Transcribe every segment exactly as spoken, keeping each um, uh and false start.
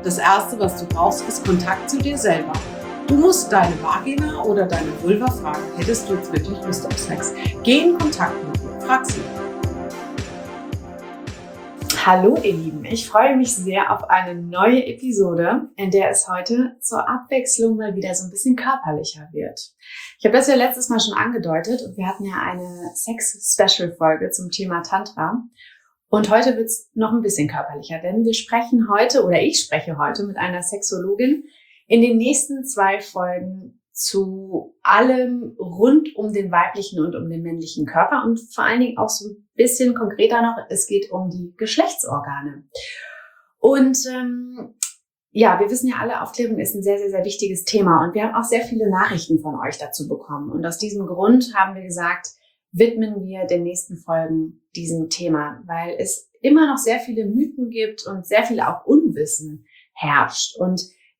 Das Erste, was du brauchst, ist Kontakt zu dir selber. Du musst deine Vagina oder deine Vulva fragen, hättest du jetzt wirklich Lust auf Sex? Geh in Kontakt mit ihr, frag sie. Hallo ihr Lieben, ich freue mich sehr auf eine neue Episode, in der es heute zur Abwechslung mal wieder so ein bisschen körperlicher wird. Ich habe das ja letztes Mal schon angedeutet und wir hatten ja eine Sex-Special-Folge zum Thema Tantra. Und heute wird es noch ein bisschen körperlicher, denn wir sprechen heute, oder ich spreche heute mit einer Sexologin in den nächsten zwei Folgen zu allem rund um den weiblichen und um den männlichen Körper und vor allen Dingen auch so ein bisschen konkreter noch, es geht um die Geschlechtsorgane. Und ähm, ja, wir wissen ja alle, Aufklärung ist ein sehr, sehr, sehr wichtiges Thema und wir haben auch sehr viele Nachrichten von euch dazu bekommen. Und aus diesem Grund haben wir gesagt, widmen wir den nächsten Folgen diesem Thema, weil es immer noch sehr viele Mythen gibt und sehr viel auch Unwissen herrscht. Und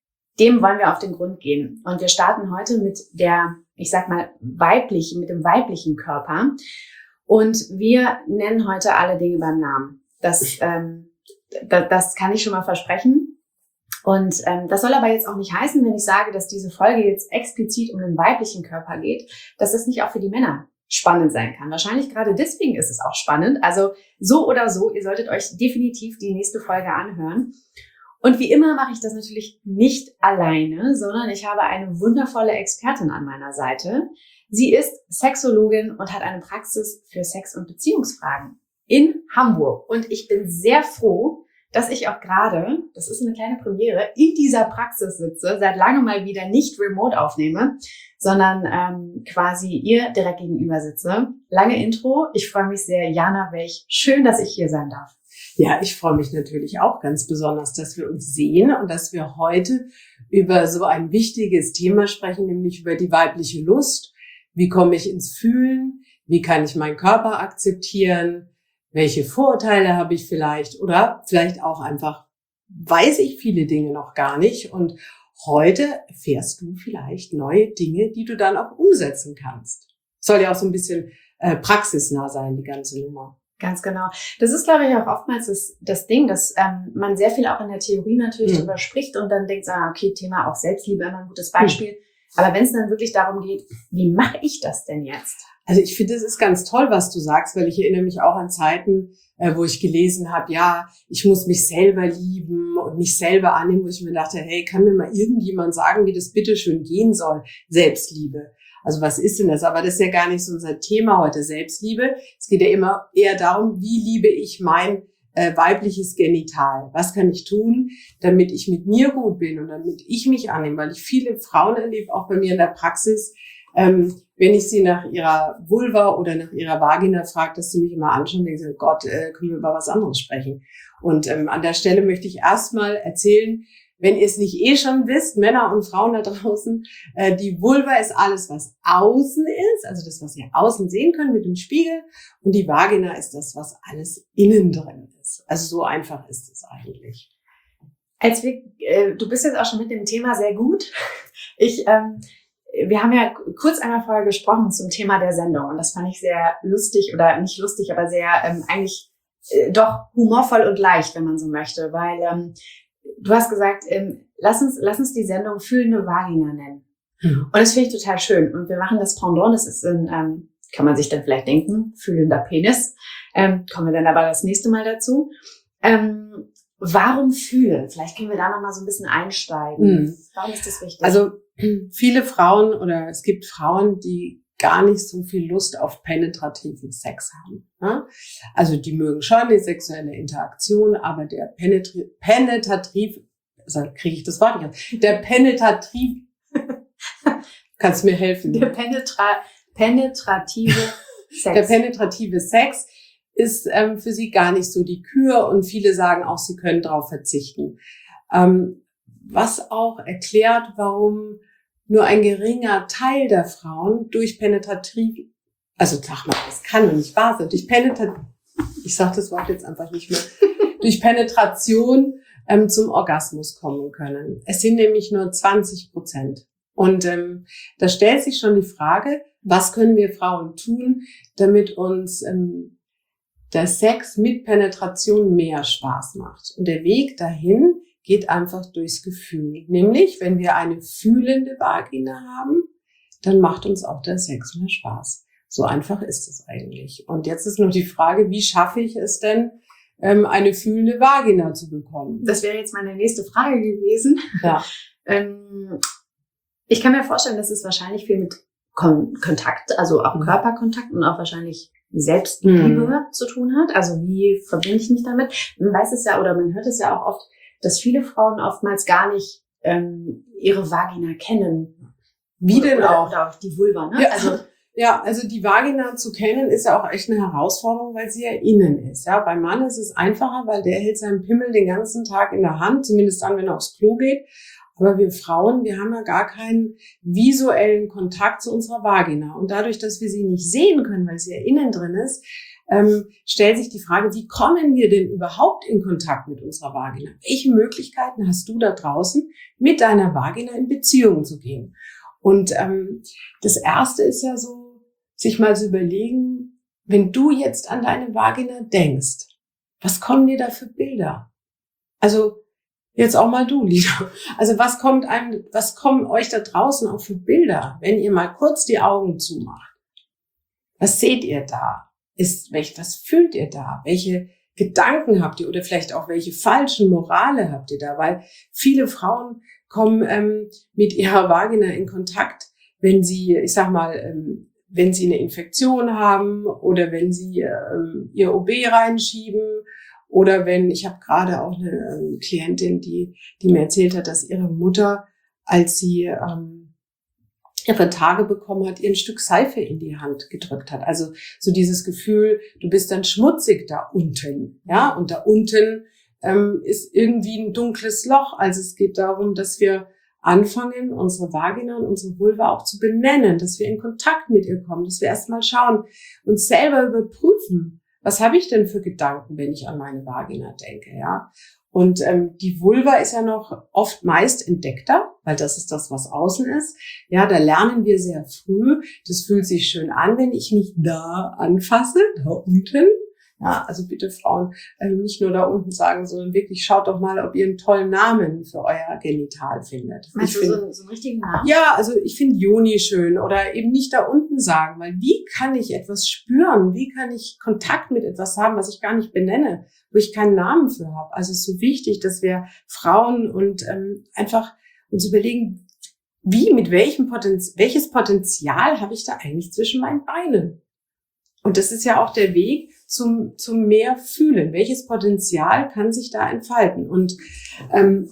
dem wollen wir auf den Grund gehen. Und wir starten heute mit der, ich sag mal, weiblichen, mit dem weiblichen Körper. Und wir nennen heute alle Dinge beim Namen. Das, ähm, das, das kann ich schon mal versprechen. Und ähm, das soll aber jetzt auch nicht heißen, wenn ich sage, dass diese Folge jetzt explizit um den weiblichen Körper geht, dass das nicht auch für die Männer spannend sein kann. Wahrscheinlich gerade deswegen ist es auch spannend. Also so oder so, ihr solltet euch definitiv die nächste Folge anhören. Und wie immer mache ich das natürlich nicht alleine, sondern ich habe eine wundervolle Expertin an meiner Seite. Sie ist Sexologin und hat eine Praxis für Sex- und Beziehungsfragen in Hamburg. Und ich bin sehr froh, dass ich auch gerade, das ist eine kleine Premiere, in dieser Praxis sitze, seit langem mal wieder nicht remote aufnehme, sondern ähm, quasi ihr direkt gegenüber sitze. Lange Intro. Ich freue mich sehr. Jana Welch, schön, dass ich hier sein darf. Ja, ich freue mich natürlich auch ganz besonders, dass wir uns sehen und dass wir heute über so ein wichtiges Thema sprechen, nämlich über die weibliche Lust. Wie komme ich ins Fühlen? Wie kann ich meinen Körper akzeptieren? Welche Vorurteile habe ich vielleicht? Oder vielleicht auch einfach, weiß ich viele Dinge noch gar nicht. Und heute erfährst du vielleicht neue Dinge, die du dann auch umsetzen kannst. Soll ja auch so ein bisschen äh, praxisnah sein, die ganze Nummer. Ganz genau. Das ist, glaube ich, auch oftmals das, das Ding, dass ähm, man sehr viel auch in der Theorie natürlich mhm. drüber spricht und dann denkt, ah, okay, Thema auch Selbstliebe, immer ein gutes Beispiel. Mhm. Aber wenn es dann wirklich darum geht, wie mache ich das denn jetzt? Also ich finde, es ist ganz toll, was du sagst, weil ich erinnere mich auch an Zeiten, äh, wo ich gelesen habe, ja, ich muss mich selber lieben und mich selber annehmen, wo ich mir dachte, hey, kann mir mal irgendjemand sagen, wie das bitteschön gehen soll? Selbstliebe. Also was ist denn das? Aber das ist ja gar nicht so unser Thema heute, Selbstliebe. Es geht ja immer eher darum, wie liebe ich mein äh, weibliches Genital? Was kann ich tun, damit ich mit mir gut bin und damit ich mich annehme? Weil ich viele Frauen erlebe, auch bei mir in der Praxis, ähm, wenn ich sie nach ihrer Vulva oder nach ihrer Vagina frage, dass sie mich immer anschauen und denken, Gott, äh, können wir über was anderes sprechen? Und ähm, an der Stelle möchte ich erstmal erzählen, wenn ihr es nicht eh schon wisst, Männer und Frauen da draußen, äh, die Vulva ist alles, was außen ist, also das, was ihr außen sehen könnt mit dem Spiegel. Und die Vagina ist das, was alles innen drin ist. Also so einfach ist es eigentlich. Als wir, äh, du bist jetzt auch schon mit dem Thema sehr gut. Ich, ähm, wir haben ja kurz einmal vorher gesprochen zum Thema der Sendung und das fand ich sehr lustig oder nicht lustig, aber sehr ähm, eigentlich äh, doch humorvoll und leicht, wenn man so möchte, weil ähm, du hast gesagt, ähm, lass uns, lass uns die Sendung Fühlende Vagina nennen. Mhm. Und das finde ich total schön. Und wir machen das Pendant, das ist ein, ähm, kann man sich dann vielleicht denken, fühlender Penis. Ähm, kommen wir dann aber das nächste Mal dazu. Ähm, warum fühlen? Vielleicht können wir da nochmal so ein bisschen einsteigen. Mhm. Warum ist das wichtig? Also viele Frauen oder es gibt Frauen, die gar nicht so viel Lust auf penetrativen Sex haben. Ne? Also die mögen schon die sexuelle Interaktion, aber der penetri- penetrativ, also kriege ich das Wort nicht aus, der penetrativ, kannst du mir helfen? Der penetra- penetrative Sex. Der penetrative Sex ist ähm, für sie gar nicht so die Kür und viele sagen auch, sie können darauf verzichten. Ähm, was auch erklärt, warum nur ein geringer Teil der Frauen durch penetrativ, also sag mal, das kann doch nicht wahr sein, durch penetrativ, ich sag das Wort jetzt einfach nicht mehr, durch Penetration ähm, zum Orgasmus kommen können. Es sind nämlich nur zwanzig Prozent. Und ähm, da stellt sich schon die Frage, was können wir Frauen tun, damit uns ähm, der Sex mit Penetration mehr Spaß macht. Und der Weg dahin geht einfach durchs Gefühl. Nämlich, wenn wir eine fühlende Vagina haben, dann macht uns auch der Sex mehr Spaß. So einfach ist es eigentlich. Und jetzt ist nur die Frage, wie schaffe ich es denn, eine fühlende Vagina zu bekommen? Das wäre jetzt meine nächste Frage gewesen. Ja. ähm, ich kann mir vorstellen, dass es wahrscheinlich viel mit Kon- Kontakt, also auch Mhm. Körperkontakt und auch wahrscheinlich Selbstliebe Mhm. zu tun hat. Also wie verbinde ich mich damit? Man weiß es ja oder man hört es ja auch oft, dass viele Frauen oftmals gar nicht ähm, ihre Vagina kennen. Wie denn oder, auch? Oder auch die Vulva, ne? Ja. Also Ja, also die Vagina zu kennen ist ja auch echt eine Herausforderung, weil sie ja innen ist. Ja, beim Mann ist es einfacher, weil der hält seinen Pimmel den ganzen Tag in der Hand, zumindest dann, wenn er aufs Klo geht. Aber wir Frauen, wir haben ja gar keinen visuellen Kontakt zu unserer Vagina. Und dadurch, dass wir sie nicht sehen können, weil sie ja innen drin ist, ähm, stellt sich die Frage, wie kommen wir denn überhaupt in Kontakt mit unserer Vagina? Welche Möglichkeiten hast du da draußen, mit deiner Vagina in Beziehung zu gehen? Und ähm, das Erste ist ja so, sich mal zu überlegen, wenn du jetzt an deine Vagina denkst, was kommen dir da für Bilder? Also jetzt auch mal du, Lisa. Also was kommt einem, was kommen euch da draußen auch für Bilder, wenn ihr mal kurz die Augen zumacht? Was seht ihr da? Ist, welch, was fühlt ihr da? Welche Gedanken habt ihr oder vielleicht auch welche falschen Morale habt ihr da? Weil viele Frauen kommen ähm, mit ihrer Vagina in Kontakt, wenn sie, ich sag mal, ähm, wenn sie eine Infektion haben oder wenn sie ähm, ihr O B reinschieben oder wenn, ich habe gerade auch eine ähm, Klientin, die die mir erzählt hat, dass ihre Mutter, als sie ähm, ihre Tage bekommen hat, ihr ein Stück Seife in die Hand gedrückt hat. Also so dieses Gefühl, du bist dann schmutzig da unten, ja, und da unten ähm, ist irgendwie ein dunkles Loch. Also es geht darum, dass wir anfangen, unsere Vagina und unsere Vulva auch zu benennen, dass wir in Kontakt mit ihr kommen, dass wir erstmal schauen, uns selber überprüfen, was habe ich denn für Gedanken, wenn ich an meine Vagina denke, ja? Und ähm, die Vulva ist ja noch oft meist entdeckter, weil das ist das, was außen ist. Ja, da lernen wir sehr früh. Das fühlt sich schön an, wenn ich mich da anfasse, da unten. Ja, also bitte Frauen, ähm, nicht nur da unten sagen, sondern wirklich schaut doch mal, ob ihr einen tollen Namen für euer Genital findet. Meinst ich du find, so, so einen richtigen Namen? Ja, also ich finde Joni schön oder eben nicht da unten sagen, weil wie kann ich etwas spüren? Wie kann ich Kontakt mit etwas haben, was ich gar nicht benenne, wo ich keinen Namen für habe? Also es ist so wichtig, dass wir Frauen und ähm, einfach uns überlegen, wie, mit welchem Potenzial, welches Potenzial habe ich da eigentlich zwischen meinen Beinen? Und das ist ja auch der Weg zum, zum mehr Fühlen. Welches Potenzial kann sich da entfalten? Und ähm,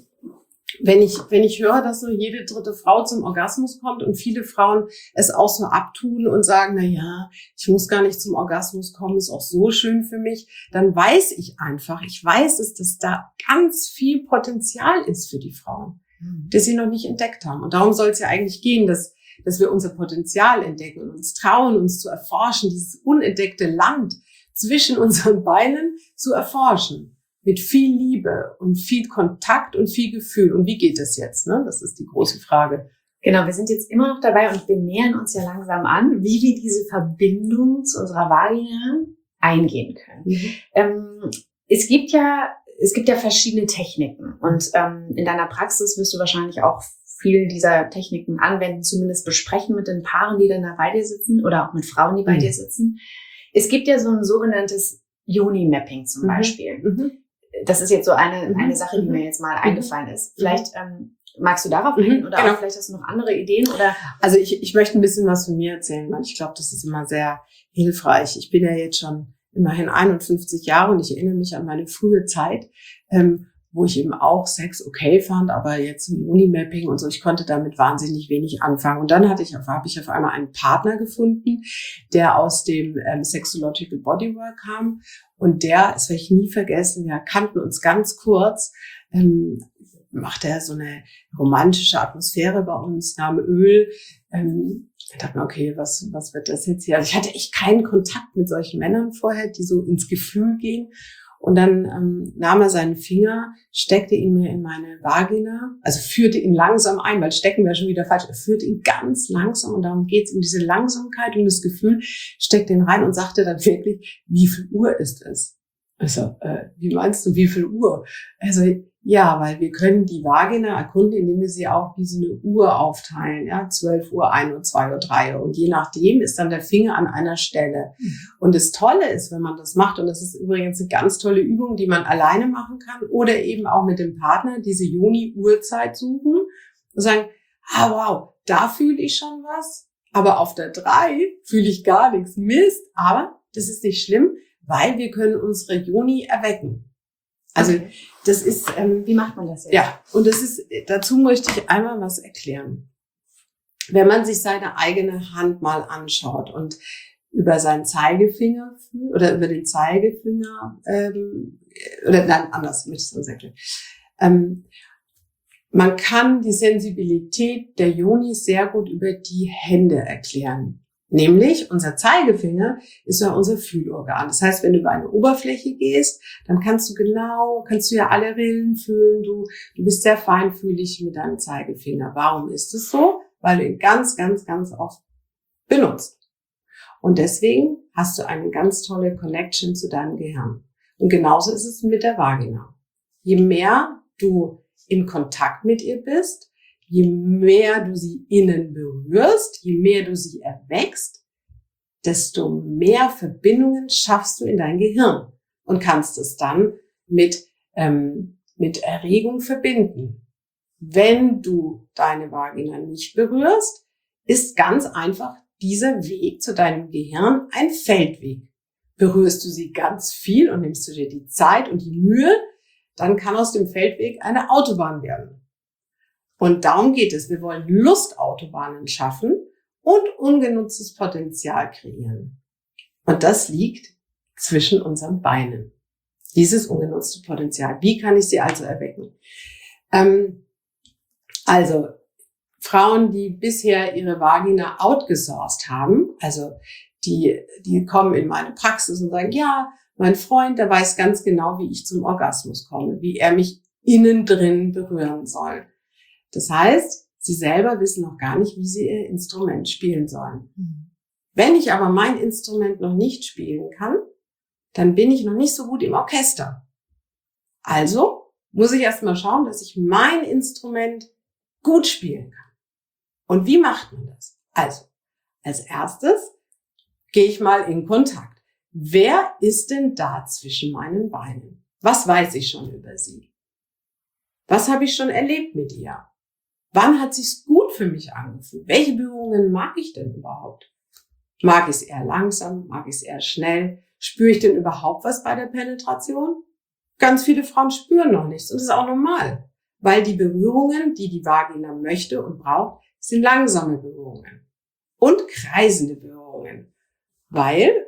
wenn ich, wenn ich höre, dass nur jede dritte Frau zum Orgasmus kommt und viele Frauen es auch so abtun und sagen, na ja, ich muss gar nicht zum Orgasmus kommen, ist auch so schön für mich, dann weiß ich einfach, ich weiß es, dass da ganz viel Potenzial ist für die Frauen, das sie noch nicht entdeckt haben. Und darum soll es ja eigentlich gehen, dass dass wir unser Potenzial entdecken und uns trauen, uns zu erforschen, dieses unentdeckte Land zwischen unseren Beinen zu erforschen. Mit viel Liebe und viel Kontakt und viel Gefühl. Und wie geht es jetzt? Ne? Das ist die große Frage. Genau, wir sind jetzt immer noch dabei und wir nähern uns ja langsam an, wie wir diese Verbindung zu unserer Vagina eingehen können. Mhm. Ähm, es gibt ja, es gibt ja verschiedene Techniken und ähm, in deiner Praxis wirst du wahrscheinlich auch viele dieser Techniken anwenden, zumindest besprechen mit den Paaren, die dann da bei dir sitzen oder auch mit Frauen, die bei mhm. dir sitzen. Es gibt ja so ein sogenanntes Yoni-Mapping zum mhm. Beispiel. Mhm. Das ist jetzt so eine, mhm. eine Sache, die mir jetzt mal mhm. eingefallen ist. Vielleicht ähm, magst du darauf mhm. eingehen oder genau. auch vielleicht hast du noch andere Ideen? Oder? Also ich, ich möchte ein bisschen was von mir erzählen, weil ich glaube, das ist immer sehr hilfreich. Ich bin ja jetzt schon immerhin einundfünfzig Jahre und ich erinnere mich an meine frühe Zeit, ähm, wo ich eben auch Sex okay fand, aber jetzt so Yoni-Mapping und so, ich konnte damit wahnsinnig wenig anfangen. Und dann hatte ich, habe ich auf einmal einen Partner gefunden, der aus dem ähm, Sexological Bodywork kam. Und der, das werde ich nie vergessen, wir kannten uns ganz kurz, ähm, machte er so eine romantische Atmosphäre bei uns, nahm Öl. Ähm, ich dachte mir, okay, was, was wird das jetzt hier? Also ich hatte echt keinen Kontakt mit solchen Männern vorher, die so ins Gefühl gehen. Und dann ähm, nahm er seinen Finger, steckte ihn mir in meine Vagina, also führte ihn langsam ein, weil stecken wäre schon wieder falsch, er führte ihn ganz langsam und darum geht es um diese Langsamkeit und das Gefühl, steckte ihn rein und sagte dann wirklich, wie viel Uhr ist es? Also, äh, wie meinst du, wie viel Uhr? Also, ja, weil wir können die Vagina erkunden, indem wir sie auch wie so eine Uhr aufteilen, ja, zwölf Uhr, ein Uhr, zwei Uhr, drei Uhr. Und je nachdem ist dann der Finger an einer Stelle. Mhm. Und das Tolle ist, wenn man das macht, und das ist übrigens eine ganz tolle Übung, die man alleine machen kann oder eben auch mit dem Partner, diese Yoni-Uhrzeit suchen und sagen, ah, wow, da fühle ich schon was, aber auf der drei fühle ich gar nichts. Mist, aber das ist nicht schlimm, weil wir können unsere Yoni erwecken. Also okay. Das ist, ähm, wie macht man das jetzt? Ja, und das ist, dazu möchte ich einmal was erklären. Wenn man sich seine eigene Hand mal anschaut und über seinen Zeigefinger oder über den Zeigefinger ähm, oder nein, anders, möchte ich es uns erklären. Ähm, man kann die Sensibilität der Yoni sehr gut über die Hände erklären. Nämlich, unser Zeigefinger ist ja unser Fühlorgan. Das heißt, wenn du über eine Oberfläche gehst, dann kannst du genau, kannst du ja alle Rillen fühlen. Du, du bist sehr feinfühlig mit deinem Zeigefinger. Warum ist es so? Weil du ihn ganz, ganz, ganz oft benutzt. Und deswegen hast du eine ganz tolle Connection zu deinem Gehirn. Und genauso ist es mit der Vagina. Je mehr du in Kontakt mit ihr bist, je mehr du sie innen berührst, je mehr du sie erweckst, desto mehr Verbindungen schaffst du in dein Gehirn und kannst es dann mit, ähm, mit Erregung verbinden. Wenn du deine Vagina nicht berührst, ist ganz einfach dieser Weg zu deinem Gehirn ein Feldweg. Berührst du sie ganz viel und nimmst du dir die Zeit und die Mühe, dann kann aus dem Feldweg eine Autobahn werden. Und darum geht es. Wir wollen Lustautobahnen schaffen und ungenutztes Potenzial kreieren. Und das liegt zwischen unseren Beinen. Dieses ungenutzte Potenzial. Wie kann ich sie also erwecken? Ähm, also Frauen, die bisher ihre Vagina outgesourced haben, also die, die kommen in meine Praxis und sagen, ja, mein Freund, der weiß ganz genau, wie ich zum Orgasmus komme, wie er mich innen drin berühren soll. Das heißt, sie selber wissen noch gar nicht, wie sie ihr Instrument spielen sollen. Mhm. Wenn ich aber mein Instrument noch nicht spielen kann, dann bin ich noch nicht so gut im Orchester. Also muss ich erstmal schauen, dass ich mein Instrument gut spielen kann. Und wie macht man das? Also, als erstes gehe ich mal in Kontakt. Wer ist denn da zwischen meinen Beinen? Was weiß ich schon über sie? Was habe ich schon erlebt mit ihr? Wann hat sich's gut für mich angefühlt? Welche Berührungen mag ich denn überhaupt? Mag ich es eher langsam? Mag ich es eher schnell? Spüre ich denn überhaupt was bei der Penetration? Ganz viele Frauen spüren noch nichts und das ist auch normal, weil die Berührungen, die die Vagina möchte und braucht, sind langsame Berührungen und kreisende Berührungen, weil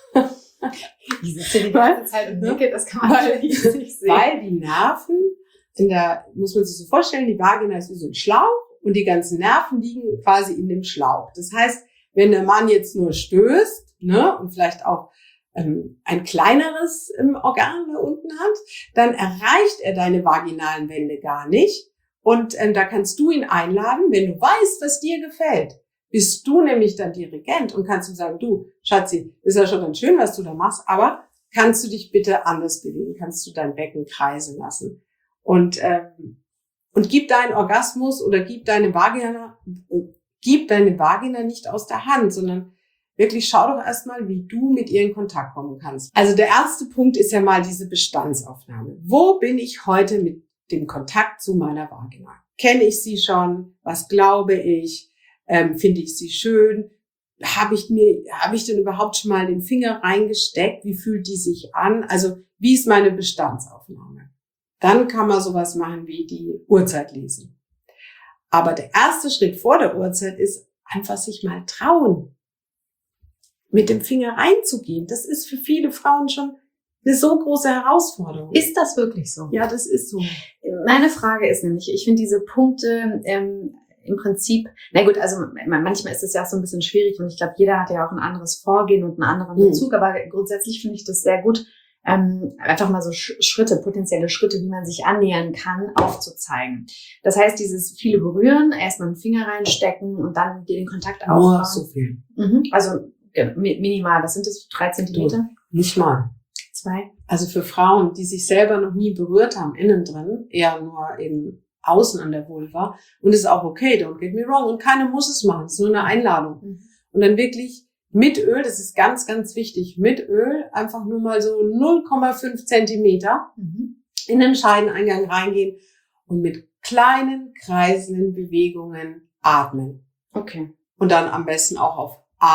ich sitze die ganze Zeit und nicke, das kann man weil, nicht sehen. Weil die Nerven in der, muss man sich so vorstellen, die Vagina ist wie so ein Schlauch und die ganzen Nerven liegen quasi in dem Schlauch. Das heißt, wenn der Mann jetzt nur stößt, ne, und vielleicht auch ähm, ein kleineres ähm, Organ da unten hat, dann erreicht er deine vaginalen Wände gar nicht. Und ähm, da kannst du ihn einladen, wenn du weißt, was dir gefällt. Bist du nämlich dann Dirigent und kannst ihm sagen, du, Schatzi, ist ja schon ganz schön, was du da machst, aber kannst du dich bitte anders bewegen? Kannst du dein Becken kreisen lassen? Und ähm, und gib deinen Orgasmus oder gib deine Vagina, äh, gib deine Vagina nicht aus der Hand, sondern wirklich schau doch erstmal, wie du mit ihr in Kontakt kommen kannst. Also der erste Punkt ist ja mal diese Bestandsaufnahme. Wo bin ich heute mit dem Kontakt zu meiner Vagina? Kenne ich sie schon? Was glaube ich? Ähm, finde ich sie schön? Habe ich mir, habe ich denn überhaupt schon mal den Finger reingesteckt? Wie fühlt die sich an? Also wie ist meine Bestandsaufnahme? Dann kann man sowas machen wie die Uhrzeit lesen. Aber der erste Schritt vor der Uhrzeit ist einfach sich mal trauen, mit dem Finger reinzugehen. Das ist für viele Frauen schon eine so große Herausforderung. Ist das wirklich so? Ja, das ist so. Meine Frage ist nämlich, ich finde diese Punkte ähm, im Prinzip, na gut, also manchmal ist es ja auch so ein bisschen schwierig und ich glaube, jeder hat ja auch ein anderes Vorgehen und einen anderen Bezug, mhm. aber grundsätzlich finde ich das sehr gut, ähm, einfach mal so Schritte, potenzielle Schritte, wie man sich annähern kann, aufzuzeigen. Das heißt, dieses viele berühren, erstmal einen Finger reinstecken und dann den Kontakt aufbauen. Nur so viel. Mhm. Also minimal, was sind das, drei Zentimeter? Nicht mal. Zwei? Also für Frauen, die sich selber noch nie berührt haben, innen drin, eher nur eben außen an der Vulva. Und ist auch okay, don't get me wrong. Und keiner muss es machen, es ist nur eine Einladung. Mhm. Und dann wirklich mit Öl, das ist ganz, ganz wichtig, mit Öl einfach nur mal so null Komma fünf Zentimeter mhm. in den Scheideneingang reingehen und mit kleinen, kreisenden Bewegungen atmen. Okay. Und dann am besten auch auf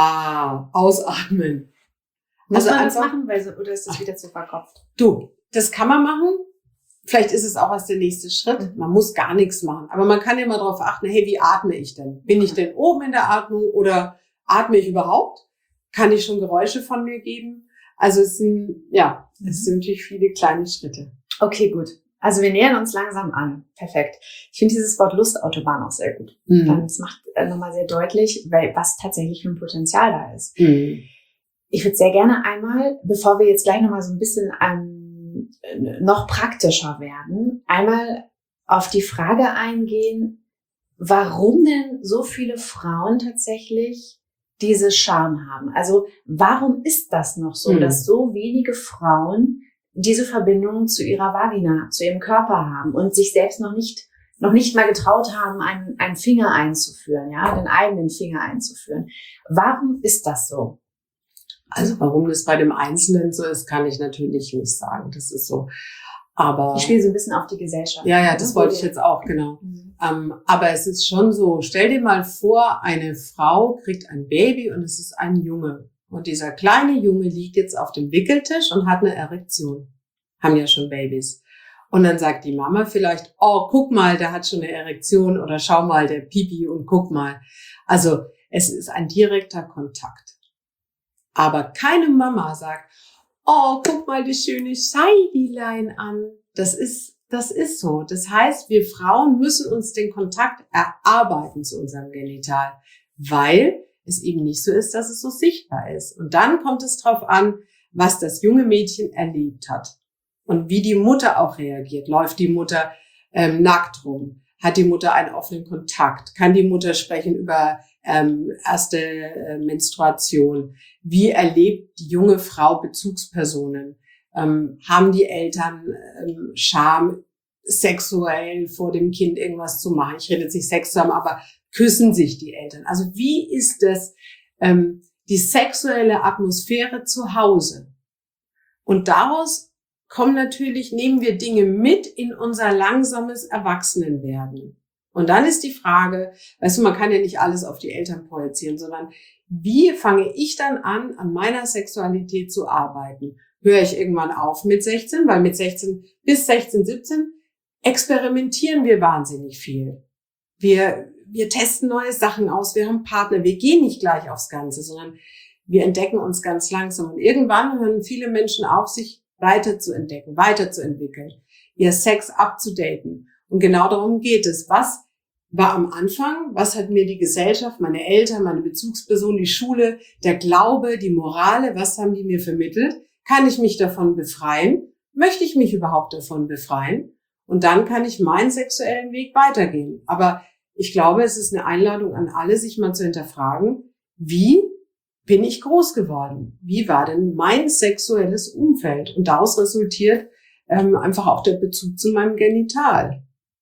A ausatmen. Muss also man einfach, das machen, weil so, oder ist das wieder zu verkopft? Du, das kann man machen. Vielleicht ist es auch erst der nächste Schritt. Mhm. Man muss gar nichts machen. Aber man kann ja mal darauf achten, hey, wie atme ich denn? Bin ich denn oben in der Atmung oder atme ich überhaupt? Kann ich schon Geräusche von mir geben? Also es sind, ja, mhm. es sind natürlich viele kleine Schritte. Okay, gut. Also wir nähern uns langsam an. Perfekt. Ich finde dieses Wort Lustautobahn auch sehr gut. Mhm. Das macht nochmal sehr deutlich, weil was tatsächlich für ein Potenzial da ist. Mhm. Ich würde sehr gerne einmal, bevor wir jetzt gleich nochmal so ein bisschen ähm, noch praktischer werden, einmal auf die Frage eingehen, warum denn so viele Frauen tatsächlich diese Scham haben. Also warum ist das noch so, mhm. dass so wenige Frauen diese Verbindung zu ihrer Vagina, zu ihrem Körper haben und sich selbst noch nicht noch nicht mal getraut haben, einen, einen Finger einzuführen, ja, den eigenen Finger einzuführen. Warum ist das so? Also warum das bei dem Einzelnen so ist, kann ich natürlich nicht sagen. Das ist so. Aber ich spiele so ein bisschen auf die Gesellschaft. Ja, ja, das wollte ich jetzt auch, genau. Mhm. Ähm, aber es ist schon so, stell dir mal vor, eine Frau kriegt ein Baby und es ist ein Junge. Und dieser kleine Junge liegt jetzt auf dem Wickeltisch und hat eine Erektion. Haben ja schon Babys. Und dann sagt die Mama vielleicht, oh, guck mal, der hat schon eine Erektion oder schau mal, der Pipi und guck mal. Also es ist ein direkter Kontakt. Aber keine Mama sagt, oh, guck mal das schöne Scheidilein an. Das ist, das ist so. Das heißt, wir Frauen müssen uns den Kontakt erarbeiten zu unserem Genital, weil es eben nicht so ist, dass es so sichtbar ist. Und dann kommt es drauf an, was das junge Mädchen erlebt hat und wie die Mutter auch reagiert. Läuft die Mutter ähm, nackt rum? Hat die Mutter einen offenen Kontakt? Kann die Mutter sprechen über ähm, erste äh, Menstruation? Wie erlebt die junge Frau Bezugspersonen? Ähm, haben die Eltern ähm, Scham, sexuell vor dem Kind irgendwas zu machen? Ich rede jetzt nicht Sex zusammen, aber küssen sich die Eltern? Also wie ist das, ähm, die sexuelle Atmosphäre zu Hause? Und daraus kommen natürlich, nehmen wir Dinge mit in unser langsames Erwachsenenwerden. Und dann ist die Frage, weißt du, man kann ja nicht alles auf die Eltern projizieren, sondern wie fange ich dann an, an meiner Sexualität zu arbeiten? Höre ich irgendwann auf mit sechzehn? Weil mit sechzehn bis sechzehn, siebzehn experimentieren wir wahnsinnig viel. Wir, wir testen neue Sachen aus, wir haben Partner, wir gehen nicht gleich aufs Ganze, sondern wir entdecken uns ganz langsam. Und irgendwann hören viele Menschen auf, sich weiterzuentdecken, weiterzuentwickeln, ihr Sex abzudaten. Und genau darum geht es. Was war am Anfang? Was hat mir die Gesellschaft, meine Eltern, meine Bezugsperson, die Schule, der Glaube, die Morale, was haben die mir vermittelt? Kann ich mich davon befreien? Möchte ich mich überhaupt davon befreien? Und dann kann ich meinen sexuellen Weg weitergehen. Aber ich glaube, es ist eine Einladung an alle, sich mal zu hinterfragen, wie bin ich groß geworden? Wie war denn mein sexuelles Umfeld? Und daraus resultiert ähm, einfach auch der Bezug zu meinem Genital.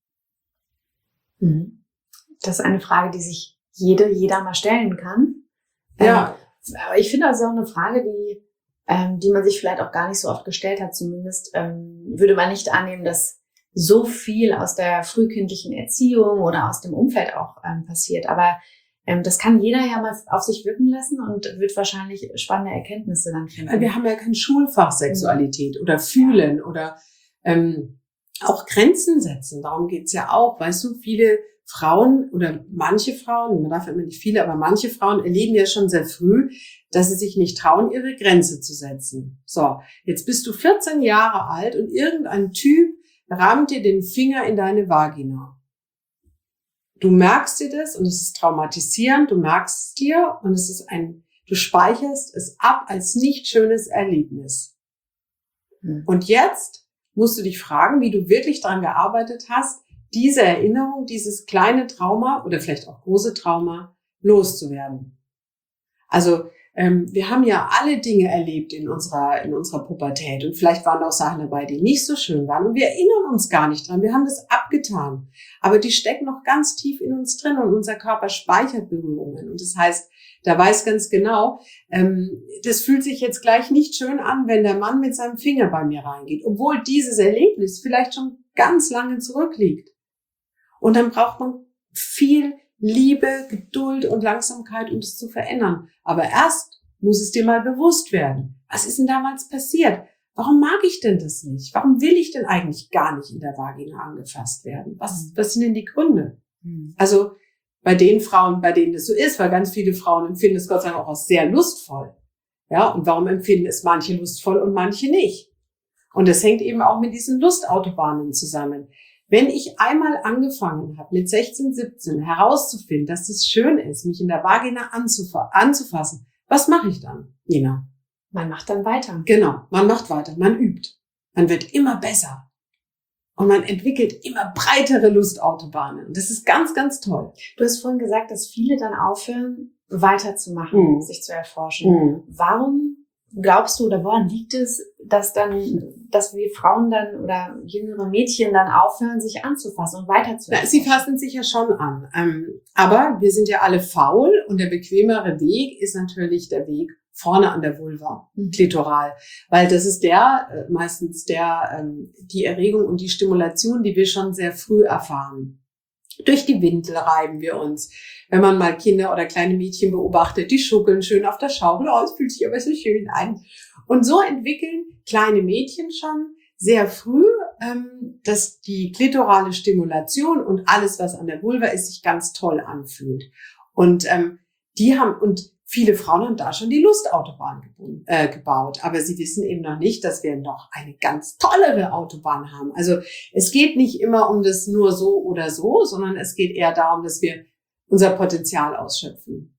Das ist eine Frage, die sich jede, jeder mal stellen kann. Ja. Ähm, aber ich finde, das ist auch eine Frage, die, ähm, die man sich vielleicht auch gar nicht so oft gestellt hat. Zumindest ähm, würde man nicht annehmen, dass so viel aus der frühkindlichen Erziehung oder aus dem Umfeld auch ähm, passiert. Aber Ähm, das kann jeder ja mal auf sich wirken lassen und wird wahrscheinlich spannende Erkenntnisse dann finden. Wir haben ja kein Schulfach Sexualität mhm. oder Fühlen oder ähm, auch Grenzen setzen. Darum geht's ja auch. Weißt du, viele Frauen oder manche Frauen, man darf ja immer nicht viele, aber manche Frauen erleben ja schon sehr früh, dass sie sich nicht trauen, ihre Grenze zu setzen. So, jetzt bist du vierzehn Jahre alt und irgendein Typ rammt dir den Finger in deine Vagina. Du merkst dir das und es ist traumatisierend, du merkst es dir und es ist ein, du speicherst es ab als nicht schönes Erlebnis. Hm. Und jetzt musst du dich fragen, wie du wirklich daran gearbeitet hast, diese Erinnerung, dieses kleine Trauma oder vielleicht auch große Trauma loszuwerden. Also ähm, wir haben ja alle Dinge erlebt in unserer, in unserer Pubertät. Und vielleicht waren auch Sachen dabei, die nicht so schön waren. Und wir erinnern uns gar nicht dran. Wir haben das abgetan. Aber die stecken noch ganz tief in uns drin und unser Körper speichert Berührungen. Und das heißt, da weiß ganz genau, ähm, das fühlt sich jetzt gleich nicht schön an, wenn der Mann mit seinem Finger bei mir reingeht, obwohl dieses Erlebnis vielleicht schon ganz lange zurückliegt. Und dann braucht man viel Liebe, Geduld und Langsamkeit, um das zu verändern. Aber erst muss es dir mal bewusst werden. Was ist denn damals passiert? Warum mag ich denn das nicht? Warum will ich denn eigentlich gar nicht in der Vagina angefasst werden? Was, was sind denn die Gründe? Mhm. Also bei den Frauen, bei denen es so ist, weil ganz viele Frauen empfinden es Gott sei Dank auch als sehr lustvoll. Ja, und warum empfinden es manche lustvoll und manche nicht? Und das hängt eben auch mit diesen Lustautobahnen zusammen. Wenn ich einmal angefangen habe, mit sechzehn, siebzehn herauszufinden, dass es schön ist, mich in der Vagina anzufa- anzufassen, was mache ich dann, Nina? Man macht dann weiter. Genau, man macht weiter, man übt. Man wird immer besser. Und man entwickelt immer breitere Lustautobahnen. Und das ist ganz, ganz toll. Du hast vorhin gesagt, dass viele dann aufhören, weiterzumachen, Mhm. sich zu erforschen. Mhm. Warum glaubst du oder woran liegt es, dass dann, dass wir Frauen dann oder jüngere Mädchen dann aufhören, sich anzufassen und weiterzuerforschen? Sie fassen sich ja schon an. Ähm, aber wir sind ja alle faul und der bequemere Weg ist natürlich der Weg vorne an der Vulva, Mhm. klitoral. Weil das ist der, äh, meistens der, ähm, die Erregung und die Stimulation, die wir schon sehr früh erfahren. Durch die Windel reiben wir uns. Wenn man mal Kinder oder kleine Mädchen beobachtet, die schuckeln schön auf der Schaukel, oh, es fühlt sich aber so schön an. Und so entwickeln kleine Mädchen schon sehr früh, ähm, dass die klitorale Stimulation und alles, was an der Vulva ist, sich ganz toll anfühlt. Und ähm, die haben, und viele Frauen haben da schon die Lustautobahn gebunden, äh, gebaut. Aber sie wissen eben noch nicht, dass wir noch eine ganz tollere Autobahn haben. Also es geht nicht immer um das nur so oder so, sondern es geht eher darum, dass wir unser Potenzial ausschöpfen.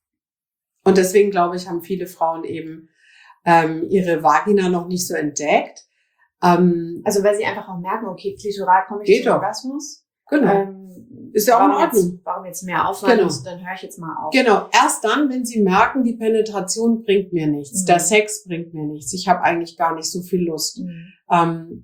Und deswegen, glaube ich, haben viele Frauen eben ähm, ihre Vagina noch nicht so entdeckt. Ähm, Also weil sie einfach auch merken, okay, klitoral komme ich Geht zum doch. Orgasmus. genau. Ähm, Ist ja auch in warum Ordnung. Jetzt, warum jetzt mehr Aufwand Genau. ist, dann höre ich jetzt mal auf. Genau, erst dann, wenn sie merken, die Penetration bringt mir nichts, Mhm. der Sex bringt mir nichts, ich habe eigentlich gar nicht so viel Lust. Mhm. Ähm,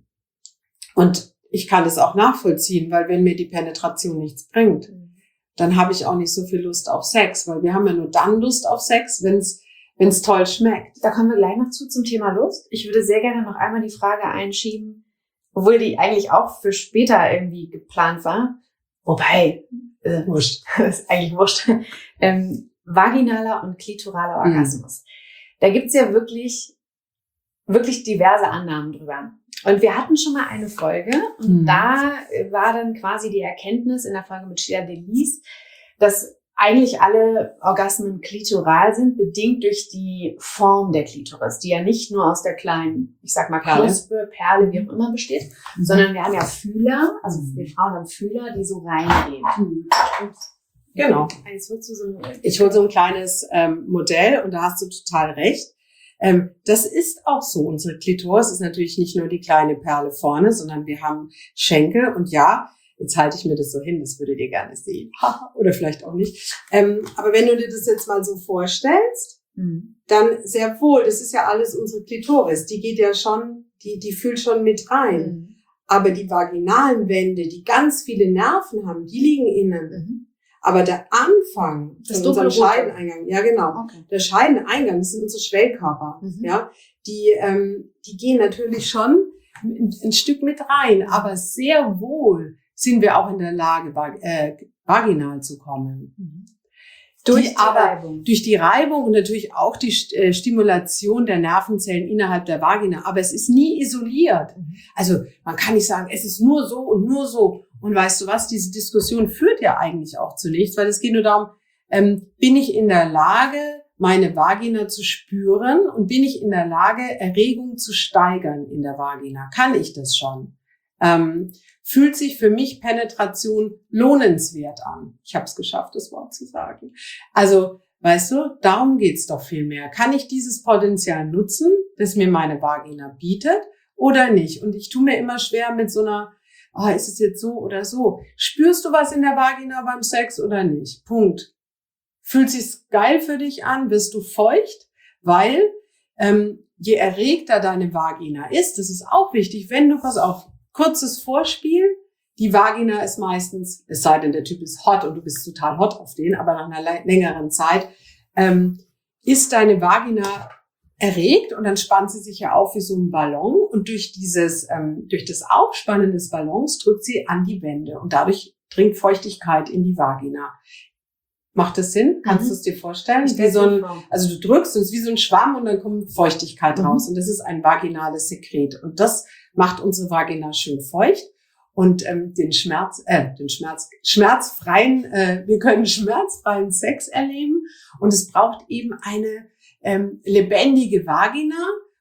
und ich kann das auch nachvollziehen, weil wenn mir die Penetration nichts bringt, Mhm. dann habe ich auch nicht so viel Lust auf Sex, weil wir haben ja nur dann Lust auf Sex, wenn es wenn es toll schmeckt. Da kommen wir gleich noch zu zum Thema Lust. Ich würde sehr gerne noch einmal die Frage einschieben, obwohl die eigentlich auch für später irgendwie geplant war. Wobei, äh, Wurscht. ist eigentlich wurscht. Ähm, vaginaler und klitoraler Orgasmus. Mhm. Da gibt's ja wirklich, wirklich diverse Annahmen drüber. Und wir hatten schon mal eine Folge und mhm. da war dann quasi die Erkenntnis in der Folge mit Sheila Delis, dass eigentlich alle Orgasmen klitoral sind, bedingt durch die Form der Klitoris, die ja nicht nur aus der kleinen, ich sag mal, Knospe, Perle, wie auch immer besteht, mhm. sondern wir haben ja Fühler, also wir Frauen haben Fühler, die so reingehen. Mhm. Genau. Jetzt holst du so ein ich hole so ein kleines ähm, Modell und da hast du total recht. Ähm, das ist auch so. Unsere Klitoris ist natürlich nicht nur die kleine Perle vorne, sondern wir haben Schenkel und ja, jetzt halte ich mir das so hin, das würdet ihr gerne sehen. Oder vielleicht auch nicht. Ähm, aber wenn du dir das jetzt mal so vorstellst, mhm. dann sehr wohl, das ist ja alles unsere Klitoris. Die geht ja schon, die, die fühlt schon mit rein. Mhm. Aber die vaginalen Wände, die ganz viele Nerven haben, die liegen innen. Mhm. Aber der Anfang das von unserem Scheideneingang, ja genau, okay. der Scheideneingang, das sind unsere Schwellkörper, mhm. ja, die, ähm, die gehen natürlich schon ein, ein Stück mit rein, aber sehr wohl sind wir auch in der Lage, äh, vaginal zu kommen. Mhm. Durch die, die aber, Reibung. Durch die Reibung und natürlich auch die äh, Stimulation der Nervenzellen innerhalb der Vagina. Aber es ist nie isoliert. Mhm. Also man kann nicht sagen, es ist nur so und nur so. Und weißt du was, diese Diskussion führt ja eigentlich auch zu nichts, weil es geht nur darum, ähm, bin ich in der Lage, meine Vagina zu spüren und bin ich in der Lage, Erregung zu steigern in der Vagina? Kann ich das schon? Ähm, fühlt sich für mich Penetration lohnenswert an? Ich habe es geschafft, das Wort zu sagen. Also, weißt du, darum geht's doch viel mehr. Kann ich dieses Potenzial nutzen, das mir meine Vagina bietet, oder nicht? Und ich tue mir immer schwer mit so einer, ah, oh, ist es jetzt so oder so? Spürst du was in der Vagina beim Sex oder nicht? Punkt. fühlt sich's geil für dich an, wirst du feucht, weil ähm, je erregter deine Vagina ist, das ist auch wichtig, wenn du, pass auf, kurzes Vorspiel, die Vagina ist meistens, es sei denn, der Typ ist hot und du bist total hot auf den, aber nach einer längeren Zeit ähm, ist deine Vagina erregt und dann spannt sie sich ja auf wie so ein Ballon und durch dieses, ähm, durch das Aufspannen des Ballons drückt sie an die Wände und dadurch dringt Feuchtigkeit in die Vagina. Macht das Sinn? Kannst mhm. du es dir vorstellen? Wie so ein, also du drückst und es ist wie so ein Schwamm und dann kommt Feuchtigkeit mhm. raus und das ist ein vaginales Sekret und das macht unsere Vagina schön feucht und ähm, den Schmerz, äh, den Schmerz, schmerzfreien, äh, wir können schmerzfreien Sex erleben und es braucht eben eine ähm, lebendige Vagina,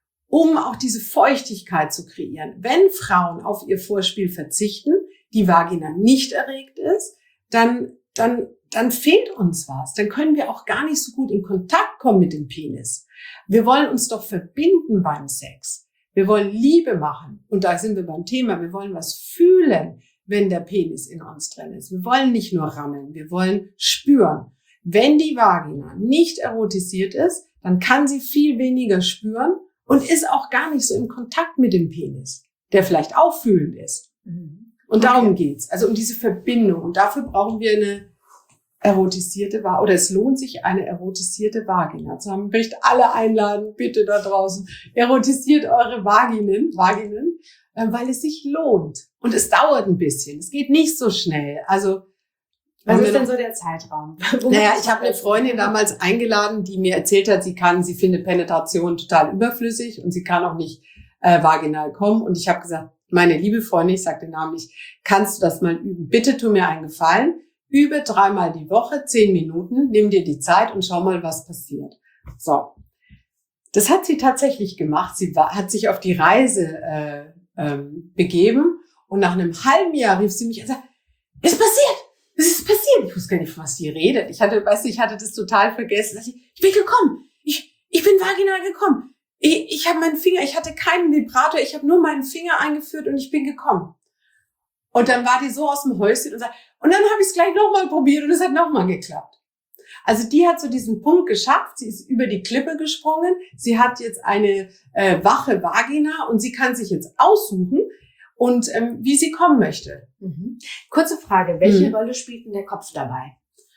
um auch diese Feuchtigkeit zu kreieren. Wenn Frauen auf ihr Vorspiel verzichten, die Vagina nicht erregt ist, dann, dann, dann fehlt uns was. Dann können wir auch gar nicht so gut in Kontakt kommen mit dem Penis. Wir wollen uns doch verbinden beim Sex. Wir wollen Liebe machen. Und da sind wir beim Thema. Wir wollen was fühlen, wenn der Penis in uns drin ist. Wir wollen nicht nur rammeln. Wir wollen spüren. Wenn die Vagina nicht erotisiert ist, dann kann sie viel weniger spüren und ist auch gar nicht so im Kontakt mit dem Penis, der vielleicht auch fühlend ist. Und okay. darum geht's. Also um diese Verbindung. Und dafür brauchen wir eine erotisierte Vagina. Oder es lohnt sich, eine erotisierte Vagina zu haben. Ich möchte alle einladen, bitte da draußen. Erotisiert eure Vaginen, Vaginen, weil es sich lohnt. Und es dauert ein bisschen. Es geht nicht so schnell. Also was ist denn so der Zeitraum? Naja, ich habe eine Freundin damals eingeladen, die mir erzählt hat, sie kann, sie findet Penetration total überflüssig und sie kann auch nicht äh, vaginal kommen. Und ich habe gesagt, meine liebe Freundin, ich sage den Namen nicht, kannst du das mal üben? Bitte tu mir einen Gefallen, übe dreimal die Woche, zehn Minuten, nimm dir die Zeit und schau mal, was passiert. So, das hat sie tatsächlich gemacht. Sie war, hat sich auf die Reise äh, ähm, begeben und nach einem halben Jahr rief sie mich an und sagte, es ist passiert! Es ist passiert. Ich wusste gar nicht, von was die redet. Ich hatte, weißt du, ich hatte das total vergessen. Ich, ich bin gekommen. Ich, ich bin vaginal gekommen. Ich, ich habe meinen Finger, ich hatte keinen Vibrator. Ich habe nur meinen Finger eingeführt und ich bin gekommen. Und dann war die so aus dem Häuschen und sagt, und dann habe ich es gleich nochmal probiert und es hat nochmal geklappt. Also die hat so diesen Punkt geschafft. Sie ist über die Klippe gesprungen. Sie hat jetzt eine äh, wache Vagina und sie kann sich jetzt aussuchen, und ähm, wie sie kommen möchte. Mhm. Kurze Frage, welche mhm. Rolle spielt denn der Kopf dabei?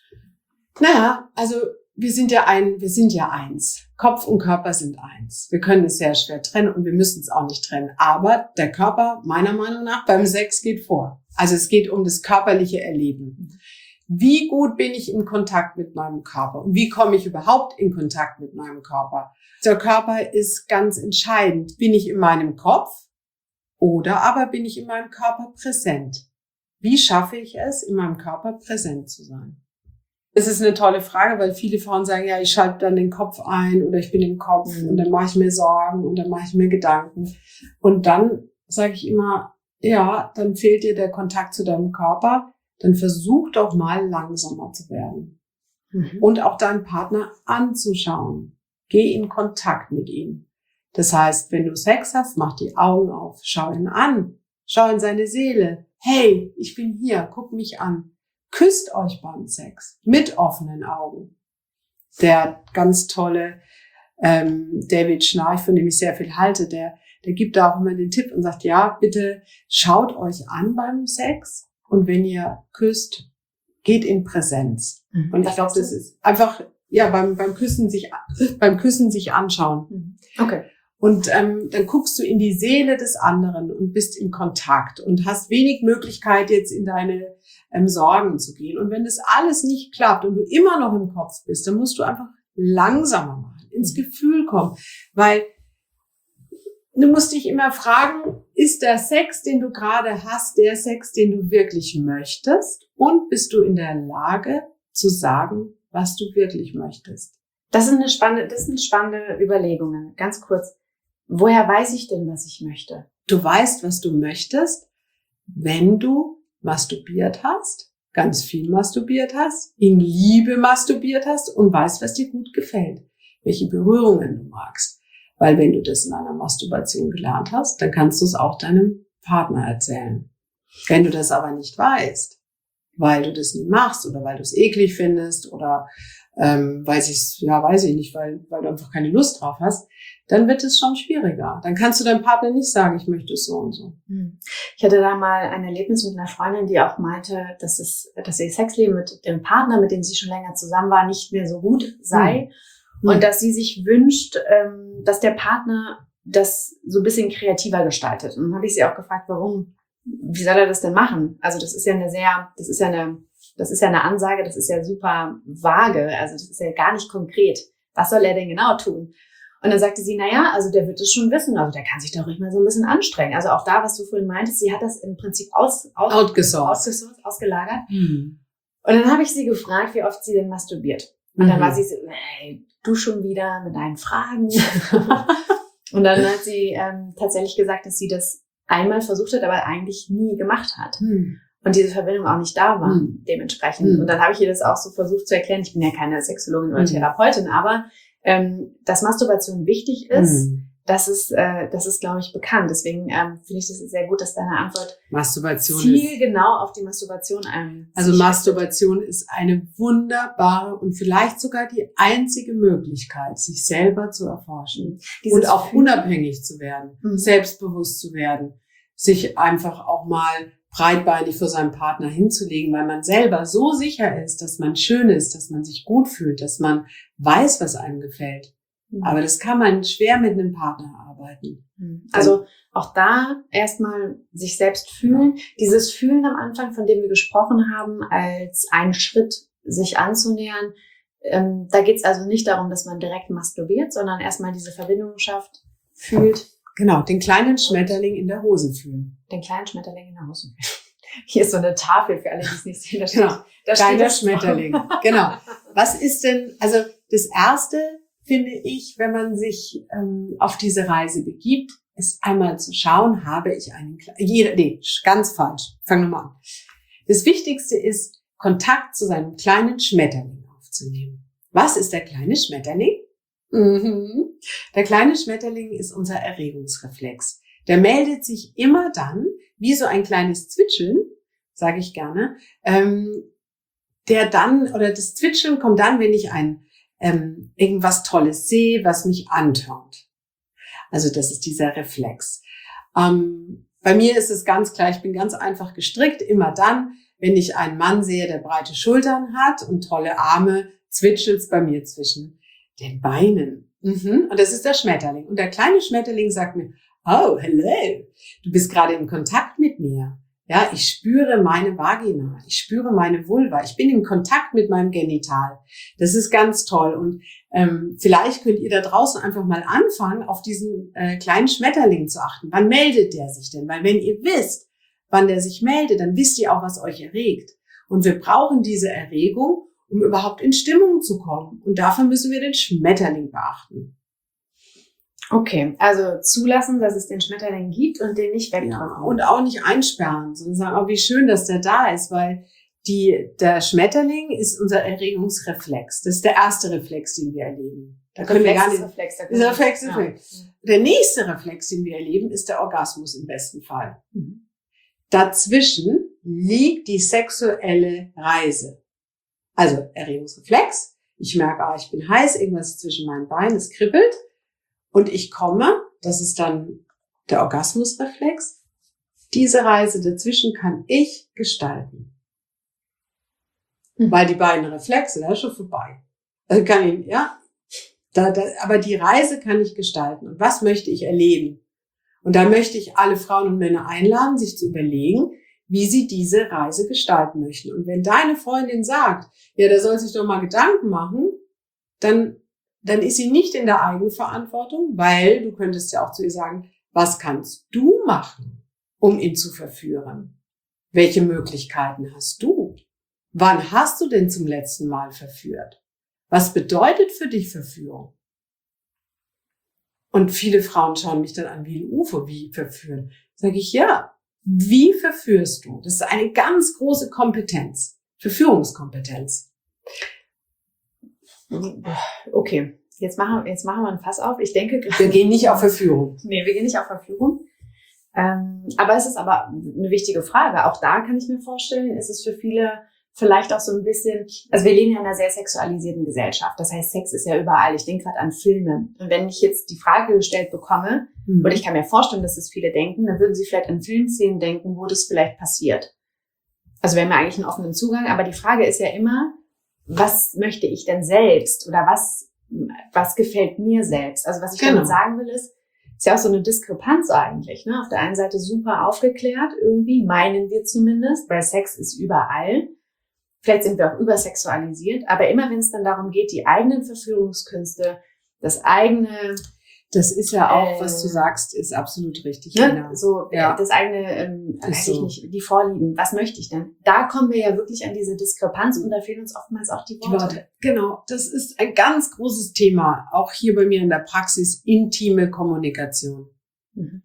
Naja, also wir sind ja ein, wir sind ja eins. Kopf und Körper sind eins. Wir können es sehr schwer trennen und wir müssen es auch nicht trennen. Aber der Körper, meiner Meinung nach, beim Sex geht vor. Also es geht um das körperliche Erleben. Wie gut bin ich in Kontakt mit meinem Körper? Und wie komme ich überhaupt in Kontakt mit meinem Körper? Der Körper ist ganz entscheidend. Bin ich in meinem Kopf? Oder aber bin ich in meinem Körper präsent? Wie schaffe ich es, in meinem Körper präsent zu sein? Das ist eine tolle Frage, weil viele Frauen sagen, ja, ich schalte dann den Kopf ein oder ich bin im Kopf mhm. und dann mache ich mir Sorgen und dann mache ich mir Gedanken. Und dann sage ich immer, ja, dann fehlt dir der Kontakt zu deinem Körper, dann versuch doch mal langsamer zu werden. Mhm. Und auch deinen Partner anzuschauen. Geh in Kontakt mit ihm. Das heißt, wenn du Sex hast, mach die Augen auf, schau ihn an, schau in seine Seele. Hey, ich bin hier, guck mich an. Küsst euch beim Sex mit offenen Augen. Der ganz tolle ähm, David Schnarch, von dem ich sehr viel halte, der, der gibt da auch immer den Tipp und sagt, ja, bitte schaut euch an beim Sex und wenn ihr küsst, geht in Präsenz. Mhm. Und ich glaube, das ist einfach, ja, beim, beim Küssen sich, beim Küssen sich anschauen. Okay. Und ähm, dann guckst du in die Seele des anderen und bist in Kontakt und hast wenig Möglichkeit, jetzt in deine ähm, Sorgen zu gehen. Und wenn das alles nicht klappt und du immer noch im Kopf bist, dann musst du einfach langsamer machen, ins Gefühl kommen. Weil du musst dich immer fragen, ist der Sex, den du gerade hast, der Sex, den du wirklich möchtest? Und bist du in der Lage zu sagen, was du wirklich möchtest? Das sind eine spannende, das sind spannende Überlegungen. Ganz kurz. Woher weiß ich denn, was ich möchte? Du weißt, was du möchtest, wenn du masturbiert hast, ganz viel masturbiert hast, in Liebe masturbiert hast und weißt, was dir gut gefällt, welche Berührungen du magst. Weil wenn du das in einer Masturbation gelernt hast, dann kannst du es auch deinem Partner erzählen. Wenn du das aber nicht weißt, weil du das nie machst oder weil du es eklig findest oder ähm, weil sich's, ja, weiß ich nicht, weil, weil du einfach keine Lust drauf hast, dann wird es schon schwieriger. Dann kannst du deinem Partner nicht sagen, ich möchte es so und so. Ich hatte da mal ein Erlebnis mit einer Freundin, die auch meinte, dass es, dass ihr Sexleben mit dem Partner, mit dem sie schon länger zusammen war, nicht mehr so gut sei. Mhm. Und dass sie sich wünscht, ähm, dass der Partner das so ein bisschen kreativer gestaltet. Und dann habe ich sie auch gefragt, warum? Wie soll er das denn machen? Also das ist ja eine sehr, das ist ja eine, das ist ja eine Ansage, das ist ja super vage, also das ist ja gar nicht konkret. Was soll er denn genau tun? Und dann sagte sie, na ja, also der wird es schon wissen, also der kann sich doch ruhig mal so ein bisschen anstrengen. Also auch da, was du vorhin meintest, sie hat das im Prinzip aus, aus, outgesourced. ausgesourced, ausgelagert. Hm. Und dann habe ich sie gefragt, wie oft sie denn masturbiert. Und mhm. dann war sie so, hey, du schon wieder mit deinen Fragen. Und dann hat sie ähm, tatsächlich gesagt, dass sie das einmal versucht hat, aber eigentlich nie gemacht hat. Hm. Und diese Verbindung auch nicht da war, hm. dementsprechend. Hm. Und dann habe ich ihr das auch so versucht zu erklären. Ich bin ja keine Sexologin oder hm. Therapeutin, aber ähm, dass Masturbation wichtig ist, hm. das ist, äh, das ist, glaube ich, bekannt. Deswegen ähm, finde ich das sehr gut, dass deine Antwort Masturbation zielgenau auf die Masturbation ein. Also Masturbation ist eine wunderbare und vielleicht sogar die einzige Möglichkeit, sich selber zu erforschen. Dieses und auch unabhängig zu werden, mhm. selbstbewusst zu werden, sich einfach auch mal breitbeinig vor seinem Partner hinzulegen, weil man selber so sicher ist, dass man schön ist, dass man sich gut fühlt, dass man weiß, was einem gefällt. Mhm. Aber das kann man schwer mit einem Partner arbeiten. Mhm. Also auch da erstmal sich selbst fühlen. Ja. Dieses Fühlen am Anfang, von dem wir gesprochen haben, als einen Schritt sich anzunähern, ähm, da geht es also nicht darum, dass man direkt masturbiert, sondern erstmal diese Verbindung schafft, fühlt. Genau, den kleinen Schmetterling in der Hose fühlen. Den kleinen Schmetterling in der Hose fühlen. Hier ist so eine Tafel für alle, die es nicht sehen. Da steht, genau, da kleiner Schmetterling. Genau. Was ist denn, also das Erste, finde ich, wenn man sich ähm, auf diese Reise begibt, ist einmal zu schauen, habe ich einen kleinen, jeder, nee, ganz falsch, fangen wir mal an. Das Wichtigste ist, Kontakt zu seinem kleinen Schmetterling aufzunehmen. Was ist der kleine Schmetterling? Mhm. Der kleine Schmetterling ist unser Erregungsreflex. Der meldet sich immer dann, wie so ein kleines Zwitscheln, sage ich gerne, ähm, der dann, oder das Zwitscheln kommt dann, wenn ich ein ähm, irgendwas Tolles sehe, was mich antörnt. Also das ist dieser Reflex. Ähm, bei mir ist es ganz klar, ich bin ganz einfach gestrickt, immer dann, wenn ich einen Mann sehe, der breite Schultern hat und tolle Arme, zwitschelt's bei mir zwischen den Beinen. Mhm. Und das ist der Schmetterling. Und der kleine Schmetterling sagt mir, oh, hello, du bist gerade in Kontakt mit mir. Ja, ich spüre meine Vagina, ich spüre meine Vulva, ich bin in Kontakt mit meinem Genital. Das ist ganz toll. Und ähm, vielleicht könnt ihr da draußen einfach mal anfangen, auf diesen äh, kleinen Schmetterling zu achten. Wann meldet der sich denn? Weil wenn ihr wisst, wann der sich meldet, dann wisst ihr auch, was euch erregt. Und wir brauchen diese Erregung, um überhaupt in Stimmung zu kommen. Und dafür müssen wir den Schmetterling beachten. Okay, also zulassen, dass es den Schmetterling gibt und den nicht wegdrücken. Ja, und auch nicht einsperren, sondern sagen, oh, wie schön, dass der da ist, weil die, der Schmetterling ist unser Erregungsreflex. Das ist der erste Reflex, den wir erleben. Da können wir gar nicht. Reflex, da Dieser Reflex, ja. Reflex. Der nächste Reflex, den wir erleben, ist der Orgasmus im besten Fall. Mhm. Dazwischen liegt die sexuelle Reise. Also Erregungsreflex. Ich merke, ah, ich bin heiß, irgendwas ist zwischen meinen Beinen, es kribbelt. Und ich komme, das ist dann der Orgasmusreflex. Diese Reise dazwischen kann ich gestalten. Mhm. Weil die beiden Reflexe, da ist schon vorbei. Also kann ich, ja, da, da, aber die Reise kann ich gestalten. Und was möchte ich erleben? Und da möchte ich alle Frauen und Männer einladen, sich zu überlegen, wie sie diese Reise gestalten möchten. Und wenn deine Freundin sagt, ja, der soll sich doch mal Gedanken machen, dann dann ist sie nicht in der Eigenverantwortung, weil du könntest ja auch zu ihr sagen, was kannst du machen, um ihn zu verführen? Welche Möglichkeiten hast du? Wann hast du denn zum letzten Mal verführt? Was bedeutet für dich Verführung? Und viele Frauen schauen mich dann an wie ein U F O, wie verführen. Sage ich, ja, wie verführst du? Das ist eine ganz große Kompetenz, Verführungskompetenz. Okay, jetzt machen, jetzt machen wir ein Fass auf. Ich denke, wir gehen nicht auf Verführung. Nee, wir gehen nicht auf Verführung. Ähm, aber es ist aber eine wichtige Frage. Auch da kann ich mir vorstellen, ist es für viele vielleicht auch so ein bisschen, also wir leben ja in einer sehr sexualisierten Gesellschaft. Das heißt, Sex ist ja überall. Ich denke gerade an Filme. Und wenn ich jetzt die Frage gestellt bekomme, mhm. oder ich kann mir vorstellen, dass das viele denken, dann würden sie vielleicht an Filmszenen denken, wo das vielleicht passiert. Also wir haben ja eigentlich einen offenen Zugang, aber die Frage ist ja immer, was möchte ich denn selbst? Oder was, was gefällt mir selbst? Also was ich genau. damit sagen will ist, ist ja auch so eine Diskrepanz eigentlich. Ne? Auf der einen Seite super aufgeklärt, irgendwie, meinen wir zumindest, weil Sex ist überall. Vielleicht sind wir auch übersexualisiert, aber immer wenn es dann darum geht, die eigenen Verführungskünste, das eigene... Das ist ja auch, äh, was du sagst, ist absolut richtig. Ne? Genau. So ja. das eigene, ähm, weiß so. ich nicht, die Vorlieben, was möchte ich denn? Da kommen wir ja wirklich an diese Diskrepanz und da fehlen uns oftmals auch die Worte. Die Worte. Genau, das ist ein ganz großes Thema, auch hier bei mir in der Praxis, intime Kommunikation. Mhm.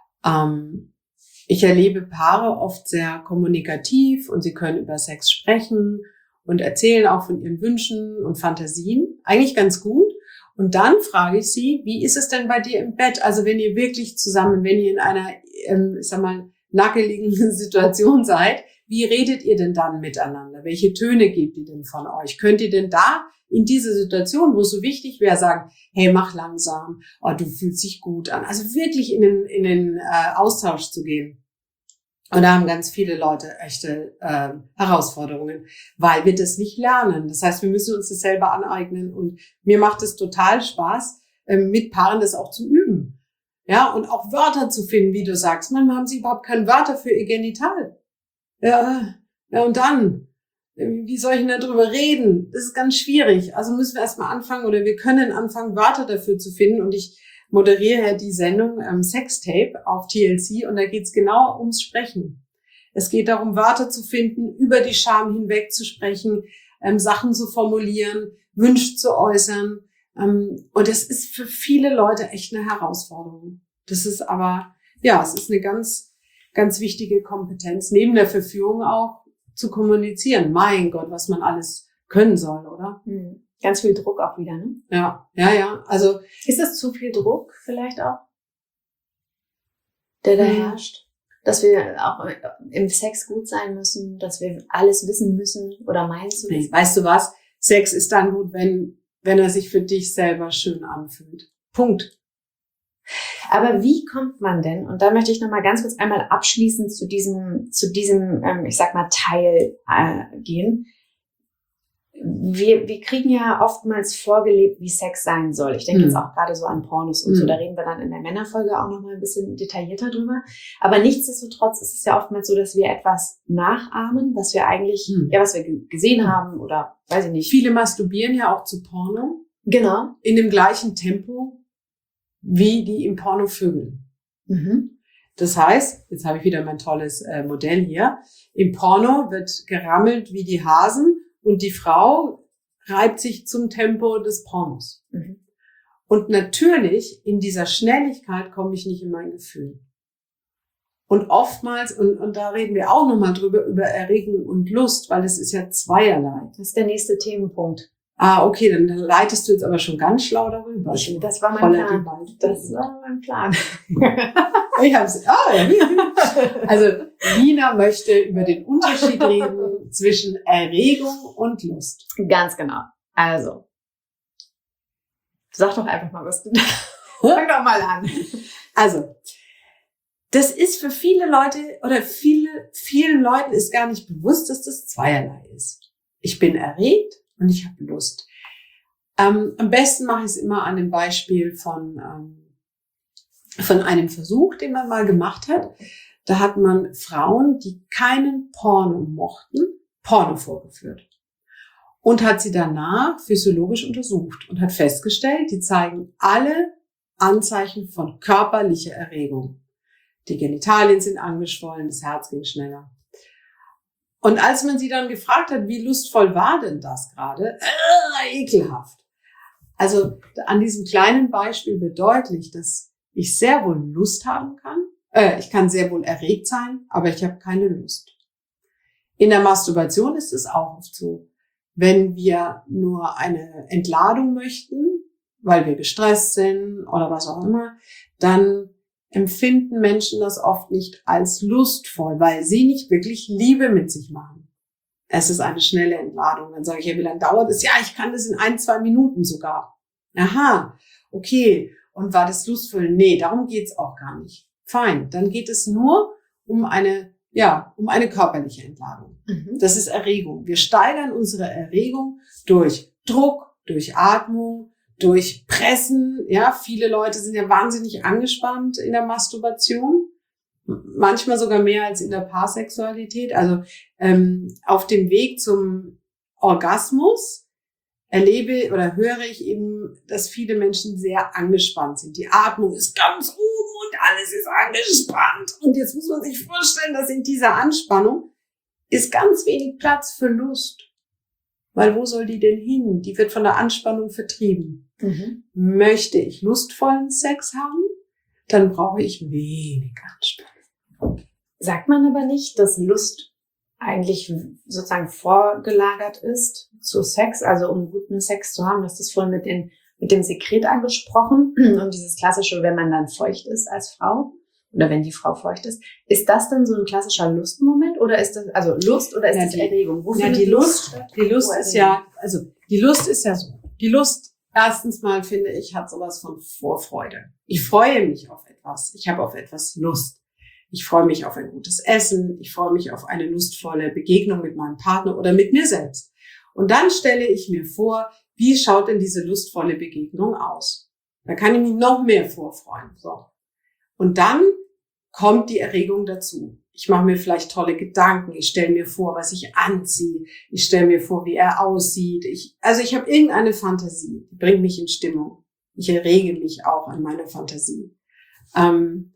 Ähm, ich erlebe Paare oft sehr kommunikativ und sie können über Sex sprechen und erzählen auch von ihren Wünschen und Fantasien. Eigentlich ganz gut. Und dann frage ich sie, wie ist es denn bei dir im Bett? Also wenn ihr wirklich zusammen, wenn ihr in einer, ähm, sag mal, nackeligen Situation seid, wie redet ihr denn dann miteinander? Welche Töne gebt ihr denn von euch? Könnt ihr denn da in dieser Situation, wo es so wichtig wäre, sagen, hey, mach langsam, oh, du fühlst dich gut an. Also wirklich in den, in den äh, Austausch zu gehen. Und da haben ganz viele Leute echte äh, Herausforderungen, weil wir das nicht lernen. Das heißt, wir müssen uns das selber aneignen. Und mir macht es total Spaß, äh, mit Paaren das auch zu üben. Ja, und auch Wörter zu finden, wie du sagst. Manchmal haben sie überhaupt keine Wörter für ihr Genital. Ja, ja und dann? Wie soll ich denn darüber reden? Das ist ganz schwierig. Also müssen wir erstmal anfangen oder wir können anfangen, Wörter dafür zu finden. Und ich moderiere ja die Sendung ähm, Sextape auf T L C und da geht's genau ums Sprechen. Es geht darum, Wörter zu finden, über die Scham hinweg zu sprechen, ähm, Sachen zu formulieren, Wünsche zu äußern. Ähm, und das ist für viele Leute echt eine Herausforderung. Das ist aber, ja, es ist eine ganz, ganz wichtige Kompetenz, neben der Verführung auch zu kommunizieren. Mein Gott, was man alles können soll, oder? Hm. Ganz viel Druck auch wieder, ne? Ja, ja, ja. Also ist das zu viel Druck vielleicht auch, der da mhm. herrscht? Dass wir auch im Sex gut sein müssen, dass wir alles wissen müssen oder meinen zu wissen? Weißt du was? Sex ist dann gut, wenn wenn er sich für dich selber schön anfühlt. Punkt. Aber wie kommt man denn? Und da möchte ich noch mal ganz kurz einmal abschließend zu diesem zu diesem, ähm, ich sag mal Teil äh, gehen. Wir, wir kriegen ja oftmals vorgelebt, wie Sex sein soll. Ich denke mm. jetzt auch gerade so an Pornos und mm. so. Da reden wir dann in der Männerfolge auch noch mal ein bisschen detaillierter drüber. Aber nichtsdestotrotz ist es ja oftmals so, dass wir etwas nachahmen, was wir eigentlich, mm. ja, was wir g- gesehen haben oder weiß ich nicht. Viele masturbieren ja auch zu Porno. Genau. In dem gleichen Tempo, wie die im Porno vögeln. Mhm. Das heißt, jetzt habe ich wieder mein tolles äh, Modell hier. Im Porno wird gerammelt wie die Hasen. Und die Frau reibt sich zum Tempo des Pornos. Mhm. Und natürlich, in dieser Schnelligkeit komme ich nicht in mein Gefühl. Und oftmals, und, und da reden wir auch nochmal drüber, über Erregung und Lust, weil es ist ja zweierlei. Das ist der nächste Themenpunkt. Ah, okay, dann leitest du jetzt aber schon ganz schlau darüber. Ich, das war mein Plan. Das war mein Plan. Ich hab's, ah, ja. Also, Nina möchte über den Unterschied reden zwischen Erregung und Lust. Ganz genau. Also, sag doch einfach mal was. Fang doch mal an. Also, das ist für viele Leute, oder viele, vielen Leuten ist gar nicht bewusst, dass das zweierlei ist. Ich bin erregt und ich habe Lust. Ähm, am besten mache ich es immer an dem Beispiel von, ähm, von einem Versuch, den man mal gemacht hat. Da hat man Frauen, die keinen Porno mochten, Porno vorgeführt. Und hat sie danach physiologisch untersucht und hat festgestellt, die zeigen alle Anzeichen von körperlicher Erregung. Die Genitalien sind angeschwollen, das Herz ging schneller. Und als man sie dann gefragt hat, wie lustvoll war denn das gerade? Äh, ekelhaft. Also an diesem kleinen Beispiel wird deutlich, dass ich sehr wohl Lust haben kann. Äh, ich kann sehr wohl erregt sein, aber ich habe keine Lust. In der Masturbation ist es auch oft so. Wenn wir nur eine Entladung möchten, weil wir gestresst sind oder was auch immer, dann empfinden Menschen das oft nicht als lustvoll, weil sie nicht wirklich Liebe mit sich machen. Es ist eine schnelle Entladung. Dann sage ich, ja, wie lange dauert es? Ja, ich kann das in ein, zwei Minuten sogar. Aha, okay. Und war das lustvoll? Nee, darum geht's auch gar nicht. Fein. Dann geht es nur um eine, ja, um eine körperliche Entladung. Mhm. Das ist Erregung. Wir steigern unsere Erregung durch Druck, durch Atmung, durch Pressen. Ja, viele Leute sind ja wahnsinnig angespannt in der Masturbation. Manchmal sogar mehr als in der Paarsexualität. Also ähm, auf dem Weg zum Orgasmus erlebe oder höre ich eben, dass viele Menschen sehr angespannt sind. Die Atmung ist ganz oben und alles ist angespannt. Und jetzt muss man sich vorstellen, dass in dieser Anspannung ist ganz wenig Platz für Lust. Weil wo soll die denn hin? Die wird von der Anspannung vertrieben. Mhm. Möchte ich lustvollen Sex haben, dann brauche ich wenig Anspannung. Sagt man aber nicht, dass Lust eigentlich sozusagen vorgelagert ist zu Sex, also um guten Sex zu haben? Du hast das vorhin mit, den, mit dem Sekret angesprochen und dieses klassische, wenn man dann feucht ist als Frau oder wenn die Frau feucht ist. Ist das dann so ein klassischer Lustmoment oder ist das, also Lust oder ist ja, das die, Erregung? Wo ja, die Lust, Lust die Lust ist ja, also die Lust ist ja so. Die Lust, erstens mal finde ich, hat sowas von Vorfreude. Ich freue mich auf etwas. Ich habe auf etwas Lust. Ich freue mich auf ein gutes Essen. Ich freue mich auf eine lustvolle Begegnung mit meinem Partner oder mit mir selbst. Und dann stelle ich mir vor, wie schaut denn diese lustvolle Begegnung aus? Da kann ich mich noch mehr vorfreuen. So. Und dann kommt die Erregung dazu. Ich mache mir vielleicht tolle Gedanken. Ich stelle mir vor, was ich anziehe. Ich stelle mir vor, wie er aussieht. Ich, also ich habe irgendeine Fantasie, die bringt mich in Stimmung. Ich errege mich auch an meiner Fantasie. Ähm,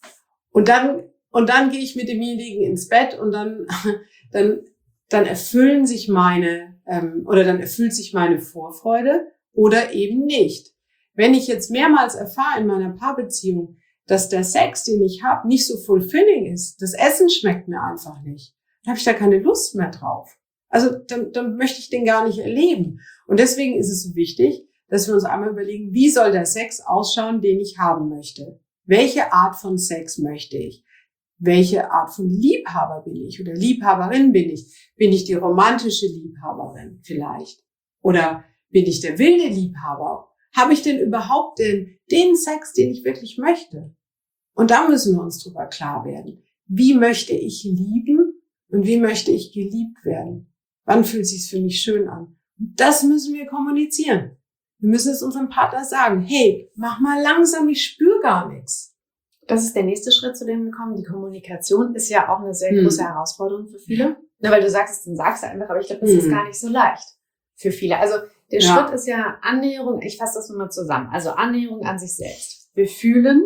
Und dann, und dann gehe ich mit demjenigen ins Bett und dann, dann, dann erfüllen sich meine, ähm, oder dann erfüllt sich meine Vorfreude oder eben nicht. Wenn ich jetzt mehrmals erfahre in meiner Paarbeziehung, dass der Sex, den ich habe, nicht so fulfilling ist, das Essen schmeckt mir einfach nicht, dann habe ich da keine Lust mehr drauf. Also dann, dann möchte ich den gar nicht erleben. Und deswegen ist es so wichtig, dass wir uns einmal überlegen, wie soll der Sex ausschauen, den ich haben möchte? Welche Art von Sex möchte ich? Welche Art von Liebhaber bin ich oder Liebhaberin bin ich? Bin ich die romantische Liebhaberin vielleicht? Oder bin ich der wilde Liebhaber? Habe ich denn überhaupt den, den Sex, den ich wirklich möchte? Und da müssen wir uns drüber klar werden. Wie möchte ich lieben und wie möchte ich geliebt werden? Wann fühlt es sich für mich schön an? Das müssen wir kommunizieren. Wir müssen es unserem Partner sagen, hey, mach mal langsam, ich spüre gar nichts. Das ist der nächste Schritt, zu dem wir kommen. Die Kommunikation ist ja auch eine sehr große hm. Herausforderung für viele. Na, weil du sagst es, dann sagst du einfach, aber ich glaube, das hm. ist gar nicht so leicht für viele. Also der ja. Schritt ist ja Annäherung, ich fasse das nochmal zusammen, also Annäherung an sich selbst. Wir fühlen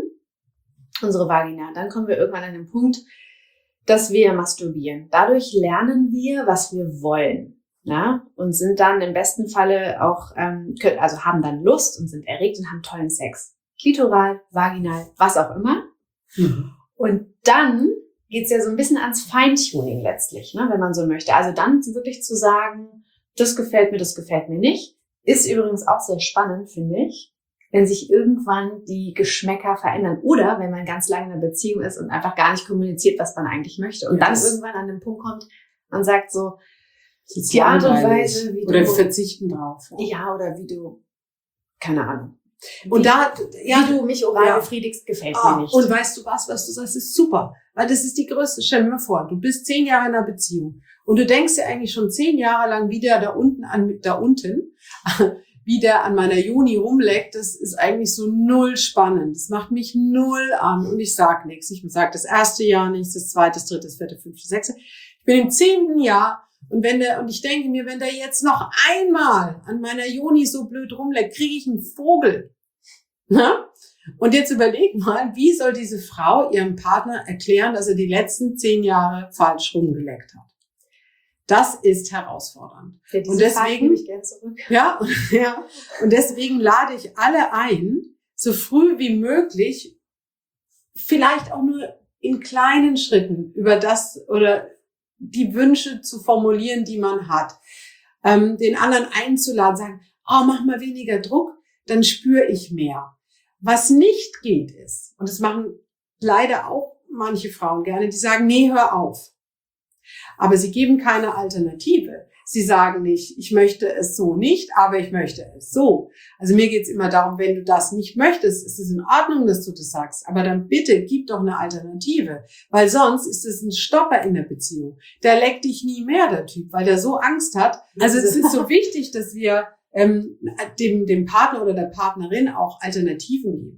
unsere Vagina, dann kommen wir irgendwann an den Punkt, dass wir masturbieren. Dadurch lernen wir, was wir wollen. Ja, und sind dann im besten Falle auch, ähm, können, also haben dann Lust und sind erregt und haben tollen Sex. Klitoral, vaginal, was auch immer. Mhm. Und dann geht's ja so ein bisschen ans Feintuning letztlich, ne, wenn man so möchte. Also dann wirklich zu sagen, das gefällt mir, das gefällt mir nicht. Ist übrigens auch sehr spannend, finde ich, wenn sich irgendwann die Geschmäcker verändern. Oder wenn man ganz lange in einer Beziehung ist und einfach gar nicht kommuniziert, was man eigentlich möchte. Und yes. dann irgendwann an den Punkt kommt, man sagt so, die Art und Weise, wie du... Oder verzichten drauf. Ja. ja, oder wie du... Keine Ahnung. Und wie, da... Ja, wie du mich oral ja. befriedigst, gefällt oh, mir nicht. Und weißt du was, was du sagst, ist super. Weil das ist die größte... Stell dir mal vor, du bist zehn Jahre in einer Beziehung. Und du denkst dir eigentlich schon zehn Jahre lang, wie der da unten, an, da unten, wie der an meiner Juni rumleckt. Das ist eigentlich so null spannend. Das macht mich null an. Und ich sag nichts. Ich sag das erste Jahr nichts, das zweite, das dritte, das vierte, fünfte, sechste. Ich bin im zehnten Jahr. Und wenn der, und ich denke mir, wenn der jetzt noch einmal an meiner Joni so blöd rumleckt, kriege ich einen Vogel. Na? Und jetzt überleg mal, wie soll diese Frau ihrem Partner erklären, dass er die letzten zehn Jahre falsch rumgeleckt hat? Das ist herausfordernd. Ja, und deswegen, ich gern zurück. Ja, ja, und deswegen lade ich alle ein, so früh wie möglich, vielleicht auch nur in kleinen Schritten über das oder die Wünsche zu formulieren, die man hat, ähm, den anderen einzuladen, sagen, oh, mach mal weniger Druck, dann spüre ich mehr. Was nicht geht ist, und das machen leider auch manche Frauen gerne, die sagen, nee, hör auf. aber sie geben keine Alternative. Sie sagen nicht, ich möchte es so nicht, aber ich möchte es so. Also mir geht's immer darum, wenn du das nicht möchtest, ist es in Ordnung, dass du das sagst. Aber dann bitte gib doch eine Alternative. Weil sonst ist es ein Stopper in der Beziehung. Der leckt dich nie mehr, der Typ, weil der so Angst hat. Also es ist so wichtig, dass wir ähm, dem, dem Partner oder der Partnerin auch Alternativen geben.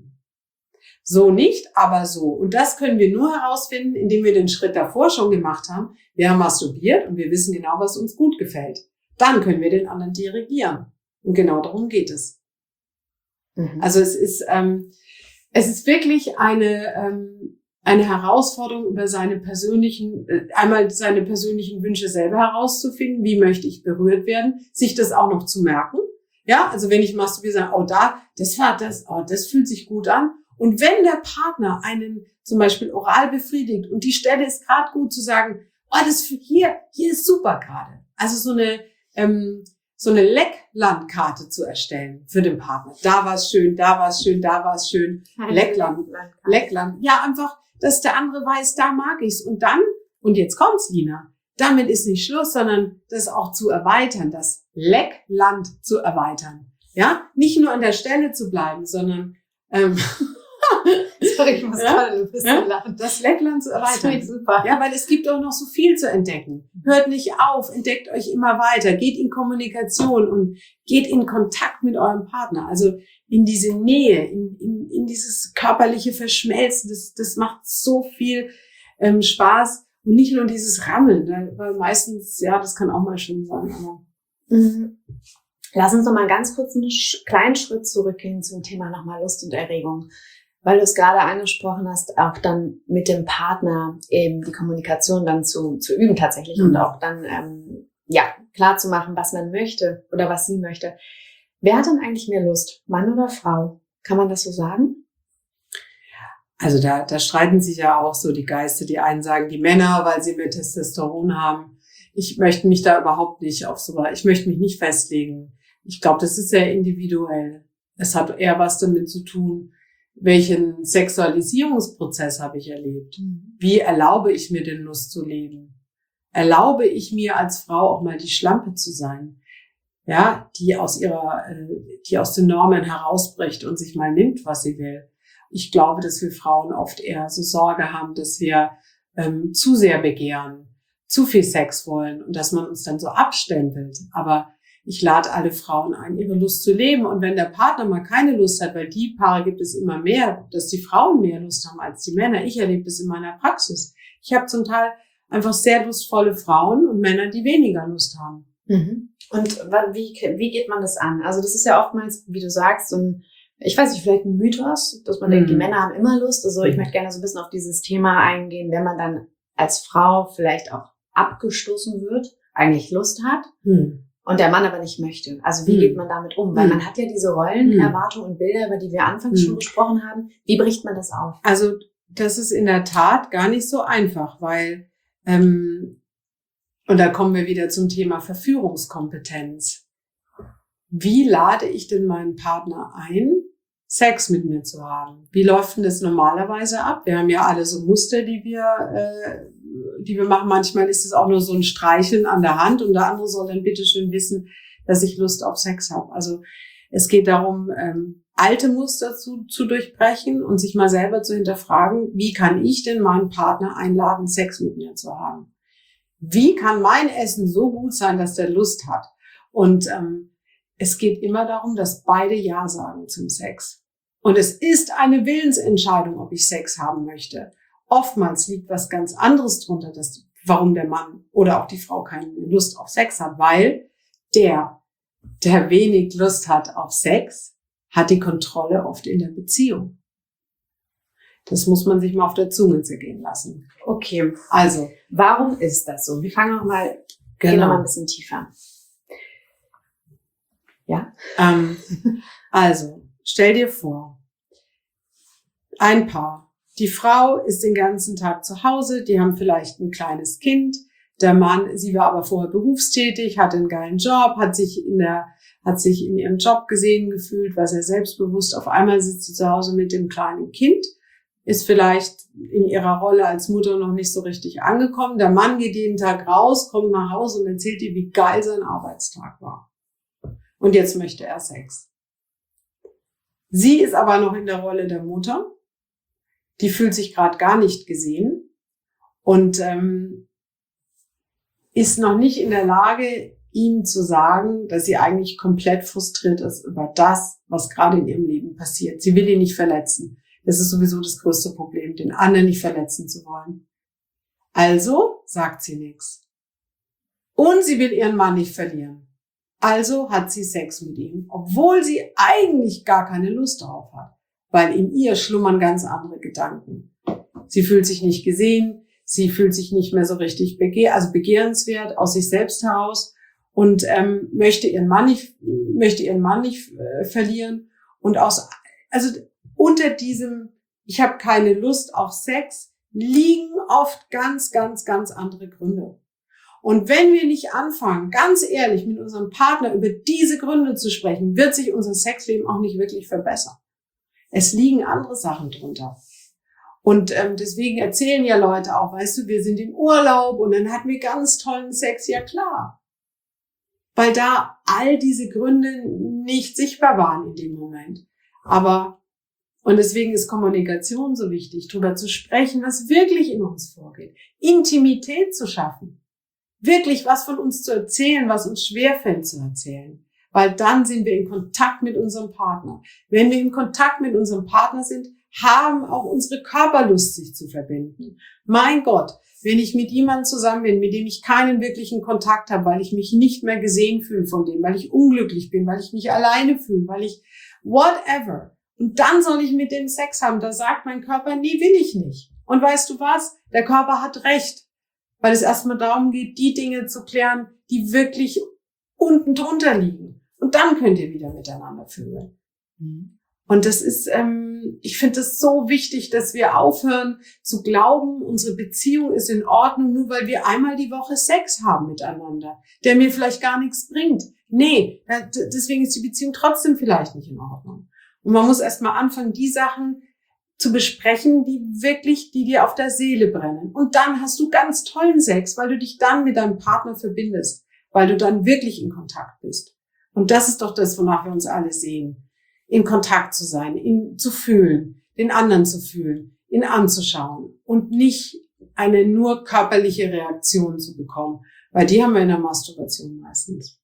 So nicht, aber so. Und das können wir nur herausfinden, indem wir den Schritt davor schon gemacht haben. Wir haben masturbiert und wir wissen genau, was uns gut gefällt. Dann können wir den anderen dirigieren. Und genau darum geht es. Mhm. Also es ist, ähm, es ist wirklich eine, ähm, eine Herausforderung, über seine persönlichen, äh, einmal seine persönlichen Wünsche selber herauszufinden. Wie möchte ich berührt werden? Sich das auch noch zu merken. Ja, also wenn ich masturbiere, sage, oh da, das war das, oh, das fühlt sich gut an. Und wenn der Partner einen zum Beispiel oral befriedigt und die Stelle ist gerade gut, zu sagen, oh, das hier, hier ist super gerade. Also so eine, ähm, so eine Lecklandkarte zu erstellen für den Partner. Da war es schön, da war es schön, da war es schön. Leckland, Leckland. Ja, einfach, dass der andere weiß, da mag ich's. Und dann, und jetzt kommt's, Lina, damit ist nicht Schluss, sondern das auch zu erweitern, das Leckland zu erweitern. Ja, nicht nur an der Stelle zu bleiben, sondern ähm, Sorry, ich muss ja? gerade ein bisschen ja? lachen. Das Leckland zu erweitern. Das super. Ja, weil es gibt auch noch so viel zu entdecken. Hört nicht auf, entdeckt euch immer weiter, geht in Kommunikation und geht in Kontakt mit eurem Partner. Also in diese Nähe, in, in, in dieses körperliche Verschmelzen. Das, das macht so viel ähm, Spaß und nicht nur dieses Rammeln, weil meistens, ja, das kann auch mal schön sein. Aber mhm. Lass uns noch mal ganz kurz einen kleinen Schritt zurückgehen zum Thema nochmal Lust und Erregung. Weil du es gerade angesprochen hast, auch dann mit dem Partner eben die Kommunikation dann zu, zu üben tatsächlich mhm. und auch dann ähm, ja klar zu machen, was man möchte oder was sie möchte. Wer hat denn eigentlich mehr Lust, Mann oder Frau? Kann man das so sagen? Also da, da streiten sich ja auch so die Geister. Die einen sagen die Männer, weil sie mehr Testosteron haben. Ich möchte mich da überhaupt nicht auf so, ich möchte mich nicht festlegen. Ich glaube, das ist sehr individuell. Es hat eher was damit zu tun, welchen Sexualisierungsprozess habe ich erlebt? Wie erlaube ich mir denn Lust zu leben? Erlaube ich mir als Frau auch mal die Schlampe zu sein? Ja, die aus ihrer, die aus den Normen herausbricht und sich mal nimmt, was sie will. Ich glaube, dass wir Frauen oft eher so Sorge haben, dass wir ähm, zu sehr begehren, zu viel Sex wollen und dass man uns dann so abstempelt. Aber ich lade alle Frauen ein, ihre Lust zu leben. Und wenn der Partner mal keine Lust hat, weil die Paare gibt es immer mehr, dass die Frauen mehr Lust haben als die Männer. Ich erlebe das in meiner Praxis. Ich habe zum Teil einfach sehr lustvolle Frauen und Männer, die weniger Lust haben. Mhm. Und wie, wie geht man das an? Also das ist ja oftmals, wie du sagst, so ein, ich weiß nicht, vielleicht ein Mythos, dass man mhm. denkt, die Männer haben immer Lust. Also ich möchte gerne so ein bisschen auf dieses Thema eingehen, wenn man dann als Frau vielleicht auch abgestoßen wird, eigentlich Lust hat. Mhm. Und der Mann aber nicht möchte. Also wie hm. geht man damit um? Weil hm. man hat ja diese Rollen, hm. Erwartungen und Bilder, über die wir anfangs hm. schon gesprochen haben. Wie bricht man das auf? Also das ist in der Tat gar nicht so einfach, weil, ähm, und da kommen wir wieder zum Thema Verführungskompetenz. Wie lade ich denn meinen Partner ein, Sex mit mir zu haben? Wie läuft denn das normalerweise ab? Wir haben ja alle so Muster, die wir äh, die wir machen. Manchmal ist es auch nur so ein Streicheln an der Hand und der andere soll dann bitteschön wissen, dass ich Lust auf Sex habe. Also es geht darum, ähm, alte Muster zu, zu durchbrechen und sich mal selber zu hinterfragen, wie kann ich denn meinen Partner einladen, Sex mit mir zu haben? Wie kann mein Essen so gut sein, dass der Lust hat? Und ähm, es geht immer darum, dass beide Ja sagen zum Sex. Und es ist eine Willensentscheidung, ob ich Sex haben möchte. Oftmals liegt was ganz anderes drunter, dass, warum der Mann oder auch die Frau keine Lust auf Sex hat, weil der, der wenig Lust hat auf Sex, hat die Kontrolle oft in der Beziehung. Das muss man sich mal auf der Zunge zergehen lassen. Okay, also, warum ist das so? Wir fangen noch mal, genau. gehen noch mal ein bisschen tiefer. Ja? Ähm, also, stell dir vor, ein Paar. Die Frau ist den ganzen Tag zu Hause, die haben vielleicht ein kleines Kind. Der Mann, sie war aber vorher berufstätig, hatte einen geilen Job, hat sich in der, hat sich in ihrem Job gesehen gefühlt, war sehr selbstbewusst. Auf einmal sitzt sie zu Hause mit dem kleinen Kind. ist vielleicht in ihrer Rolle als Mutter noch nicht so richtig angekommen. Der Mann geht jeden Tag raus, kommt nach Hause und erzählt ihr, wie geil sein Arbeitstag war. Und jetzt möchte er Sex. Sie ist aber noch in der Rolle der Mutter. Die fühlt sich gerade gar nicht gesehen und ähm, ist noch nicht in der Lage, ihm zu sagen, dass sie eigentlich komplett frustriert ist über das, was gerade in ihrem Leben passiert. Sie will ihn nicht verletzen. Das ist sowieso das größte Problem, den anderen nicht verletzen zu wollen. Also sagt sie nichts. Und sie will ihren Mann nicht verlieren. Also hat sie Sex mit ihm, obwohl sie eigentlich gar keine Lust darauf hat, weil in ihr schlummern ganz andere Gedanken. Sie fühlt sich nicht gesehen, sie fühlt sich nicht mehr so richtig begehr, also begehrenswert aus sich selbst heraus und ähm, möchte ihren Mann nicht, möchte ihren Mann nicht äh, verlieren. Und aus, also unter diesem, ich habe keine Lust auf Sex, liegen oft ganz, ganz, ganz andere Gründe. Und wenn wir nicht anfangen, ganz ehrlich mit unserem Partner über diese Gründe zu sprechen, wird sich unser Sexleben auch nicht wirklich verbessern. Es liegen andere Sachen drunter. Und ähm, deswegen erzählen ja Leute auch, weißt du, wir sind im Urlaub und dann hatten wir ganz tollen Sex. Ja klar. Weil da all diese Gründe nicht sichtbar waren in dem Moment. Aber, und deswegen ist Kommunikation so wichtig, darüber zu sprechen, was wirklich in uns vorgeht. Intimität zu schaffen. Wirklich was von uns zu erzählen, was uns schwerfällt zu erzählen. Weil dann sind wir in Kontakt mit unserem Partner. Wenn wir in Kontakt mit unserem Partner sind, haben auch unsere Körperlust, sich zu verbinden. Mein Gott, wenn ich mit jemandem zusammen bin, mit dem ich keinen wirklichen Kontakt habe, weil ich mich nicht mehr gesehen fühle von dem, weil ich unglücklich bin, weil ich mich alleine fühle, weil ich whatever. Und dann soll ich mit dem Sex haben. Da sagt mein Körper, nee, will ich nicht. Und weißt du was? Der Körper hat recht. Weil es erstmal darum geht, die Dinge zu klären, die wirklich unten drunter liegen. Und dann könnt ihr wieder miteinander fühlen. Mhm. Und das ist, ähm, ich finde es so wichtig, dass wir aufhören zu glauben, unsere Beziehung ist in Ordnung, nur weil wir einmal die Woche Sex haben miteinander, der mir vielleicht gar nichts bringt. Nee, deswegen ist die Beziehung trotzdem vielleicht nicht in Ordnung. Und man muss erstmal anfangen, die Sachen zu besprechen, die wirklich, die dir auf der Seele brennen. Und dann hast du ganz tollen Sex, weil du dich dann mit deinem Partner verbindest, weil du dann wirklich in Kontakt bist. Und das ist doch das, wonach wir uns alle sehen. In Kontakt zu sein, ihn zu fühlen, den anderen zu fühlen, ihn anzuschauen und nicht eine nur körperliche Reaktion zu bekommen, weil die haben wir in der Masturbation meistens.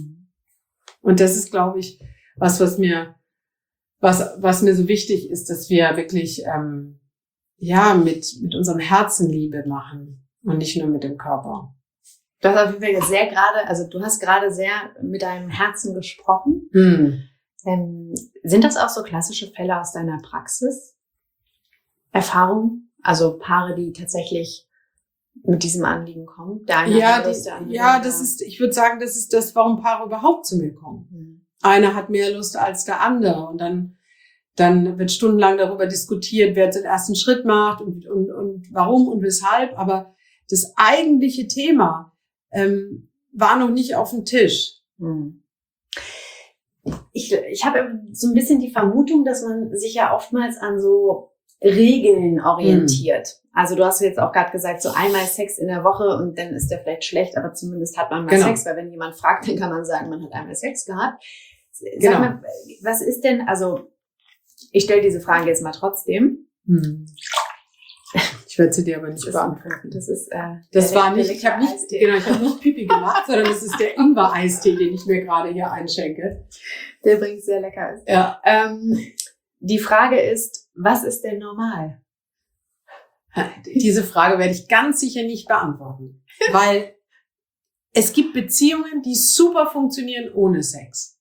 Und das ist, glaube ich, was, was mir Was, was mir so wichtig ist, dass wir wirklich, ähm, ja, mit, mit unserem Herzen Liebe machen und nicht nur mit dem Körper. Du hast auf jeden Fall sehr gerade, also du hast gerade sehr mit deinem Herzen gesprochen. Hm. Ähm, sind das auch so klassische Fälle aus deiner Praxis? Erfahrungen? Also Paare, die tatsächlich mit diesem Anliegen kommen? Der eine ja, hat Lust, die, der andere ja, das ist, ich würde sagen, das ist das, warum Paare überhaupt zu mir kommen. Hm. Einer hat mehr Lust als der andere und dann, dann wird stundenlang darüber diskutiert, wer den ersten Schritt macht und, und, und warum und weshalb. Aber das eigentliche Thema ähm, war noch nicht auf dem Tisch. Hm. Ich, ich habe so ein bisschen die Vermutung, dass man sich ja oftmals an so Regeln orientiert. Hm. Also du hast jetzt auch gerade gesagt, so einmal Sex in der Woche und dann ist der vielleicht schlecht, aber zumindest hat man mal genau. Sex, weil wenn jemand fragt, dann kann man sagen, man hat einmal Sex gehabt. Sag genau. mal, was ist denn, also ich stelle diese Frage jetzt mal trotzdem. Hm. Ich werde sie dir aber nicht beantworten. Das ist äh, das war nicht, ich habe nicht, genau, ich habe nicht Pipi gemacht, sondern das ist der Ingwer-Eistee, den ich mir gerade hier einschenke. Der übrigens sehr lecker ist. Ja. Ähm, die Frage ist, was ist denn normal? Diese Frage werde ich ganz sicher nicht beantworten, weil es gibt Beziehungen, die super funktionieren ohne Sex.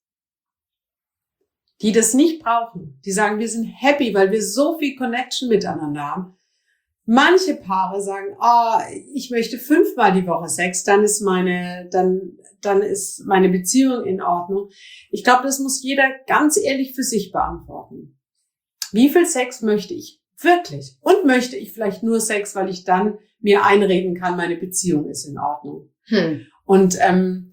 Die das nicht brauchen. Die sagen, wir sind happy, weil wir so viel Connection miteinander haben. Manche Paare sagen, ah, oh, ich möchte fünfmal die Woche Sex, dann ist meine, dann, dann ist meine Beziehung in Ordnung. Ich glaube, das muss jeder ganz ehrlich für sich beantworten. Wie viel Sex möchte ich wirklich? Und möchte ich vielleicht nur Sex, weil ich dann mir einreden kann, meine Beziehung ist in Ordnung? Hm. Und ähm,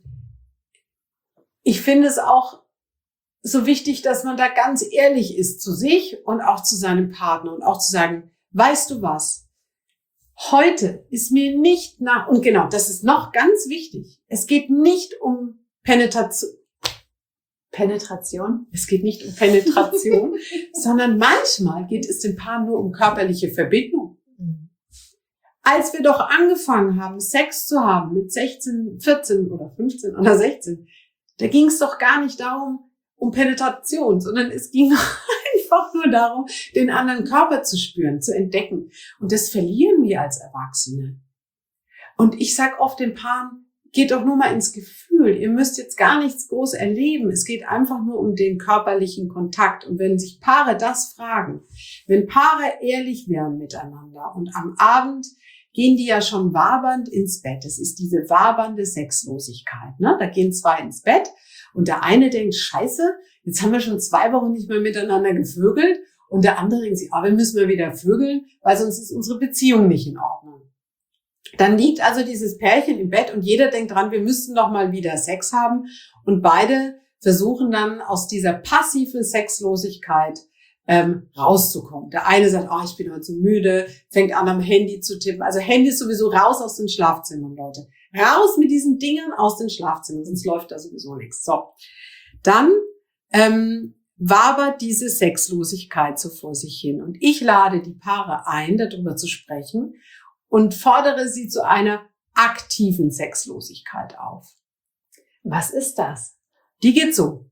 ich finde es auch so wichtig, dass man da ganz ehrlich ist zu sich und auch zu seinem Partner und auch zu sagen, weißt du was? Heute ist mir nicht nach, und genau, das ist noch ganz wichtig. Es geht nicht um Penetration. Penetration? Es geht nicht um Penetration, sondern manchmal geht es den Paaren nur um körperliche Verbindung. Mhm. Als wir doch angefangen haben, Sex zu haben mit sechzehn, vierzehn oder fünfzehn oder sechzehn, da ging es doch gar nicht darum, um Penetration, sondern es ging einfach nur darum, den anderen Körper zu spüren, zu entdecken. Und das verlieren wir als Erwachsene. Und ich sag oft den Paaren, geht doch nur mal ins Gefühl. Ihr müsst jetzt gar nichts groß erleben. Es geht einfach nur um den körperlichen Kontakt. Und wenn sich Paare das fragen, wenn Paare ehrlich wären miteinander und am Abend gehen die ja schon wabernd ins Bett. Es ist diese wabernde Sexlosigkeit, ne? Da gehen zwei ins Bett und der eine denkt, scheiße, jetzt haben wir schon zwei Wochen nicht mehr miteinander gevögelt. Und der andere denkt sich, ah, wir müssen mal wieder vögeln, weil sonst ist unsere Beziehung nicht in Ordnung. Dann liegt also dieses Pärchen im Bett und jeder denkt dran, wir müssten noch mal wieder Sex haben. Und beide versuchen dann aus dieser passiven Sexlosigkeit ähm, rauszukommen. Der eine sagt, oh, ich bin heute so müde, fängt an am Handy zu tippen. Also Handy ist sowieso raus aus den Schlafzimmern, Leute. Raus mit diesen Dingern aus den Schlafzimmern, sonst läuft da sowieso nichts. So, dann ähm, wabert diese Sexlosigkeit so vor sich hin. Und ich lade die Paare ein, darüber zu sprechen und fordere sie zu einer aktiven Sexlosigkeit auf. Was ist das? Die geht so.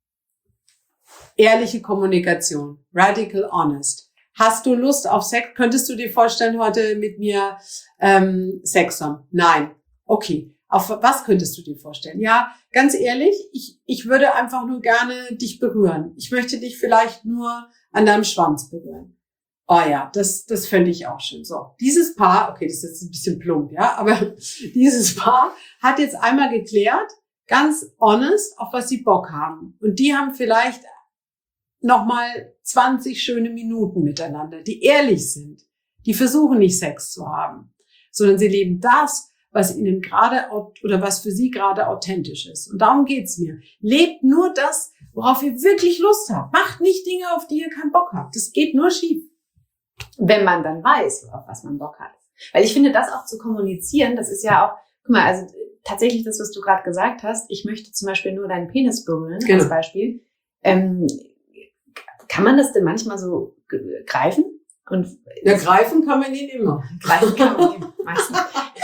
Ehrliche Kommunikation. Radical honest. Hast du Lust auf Sex? Könntest du dir vorstellen, heute mit mir ähm, Sex haben? Nein. Okay. Auf was könntest du dir vorstellen? Ja, ganz ehrlich, ich, ich würde einfach nur gerne dich berühren. Ich möchte dich vielleicht nur an deinem Schwanz berühren. Oh ja, das, das fände ich auch schön. So, dieses Paar, okay, das ist jetzt ein bisschen plump, ja, aber dieses Paar hat jetzt einmal geklärt, ganz honest, auf was sie Bock haben. Und die haben vielleicht nochmal zwanzig schöne Minuten miteinander, die ehrlich sind. Die versuchen nicht Sex zu haben, sondern sie leben das, was ihnen gerade oder was für sie gerade authentisch ist. Und darum geht's mir. Lebt nur das, worauf ihr wirklich Lust habt. Macht nicht Dinge, auf die ihr keinen Bock habt. Das geht nur schief. Wenn man dann weiß, auf was man Bock hat. Weil ich finde, das auch zu kommunizieren, das ist ja auch, guck mal, also tatsächlich das, was du gerade gesagt hast, ich möchte zum Beispiel nur deinen Penis berühren, genau. Als Beispiel. Ähm, kann man das denn manchmal so g- greifen? Und ja, greifen kann man ihn immer. Greifen kann man ihn meistens.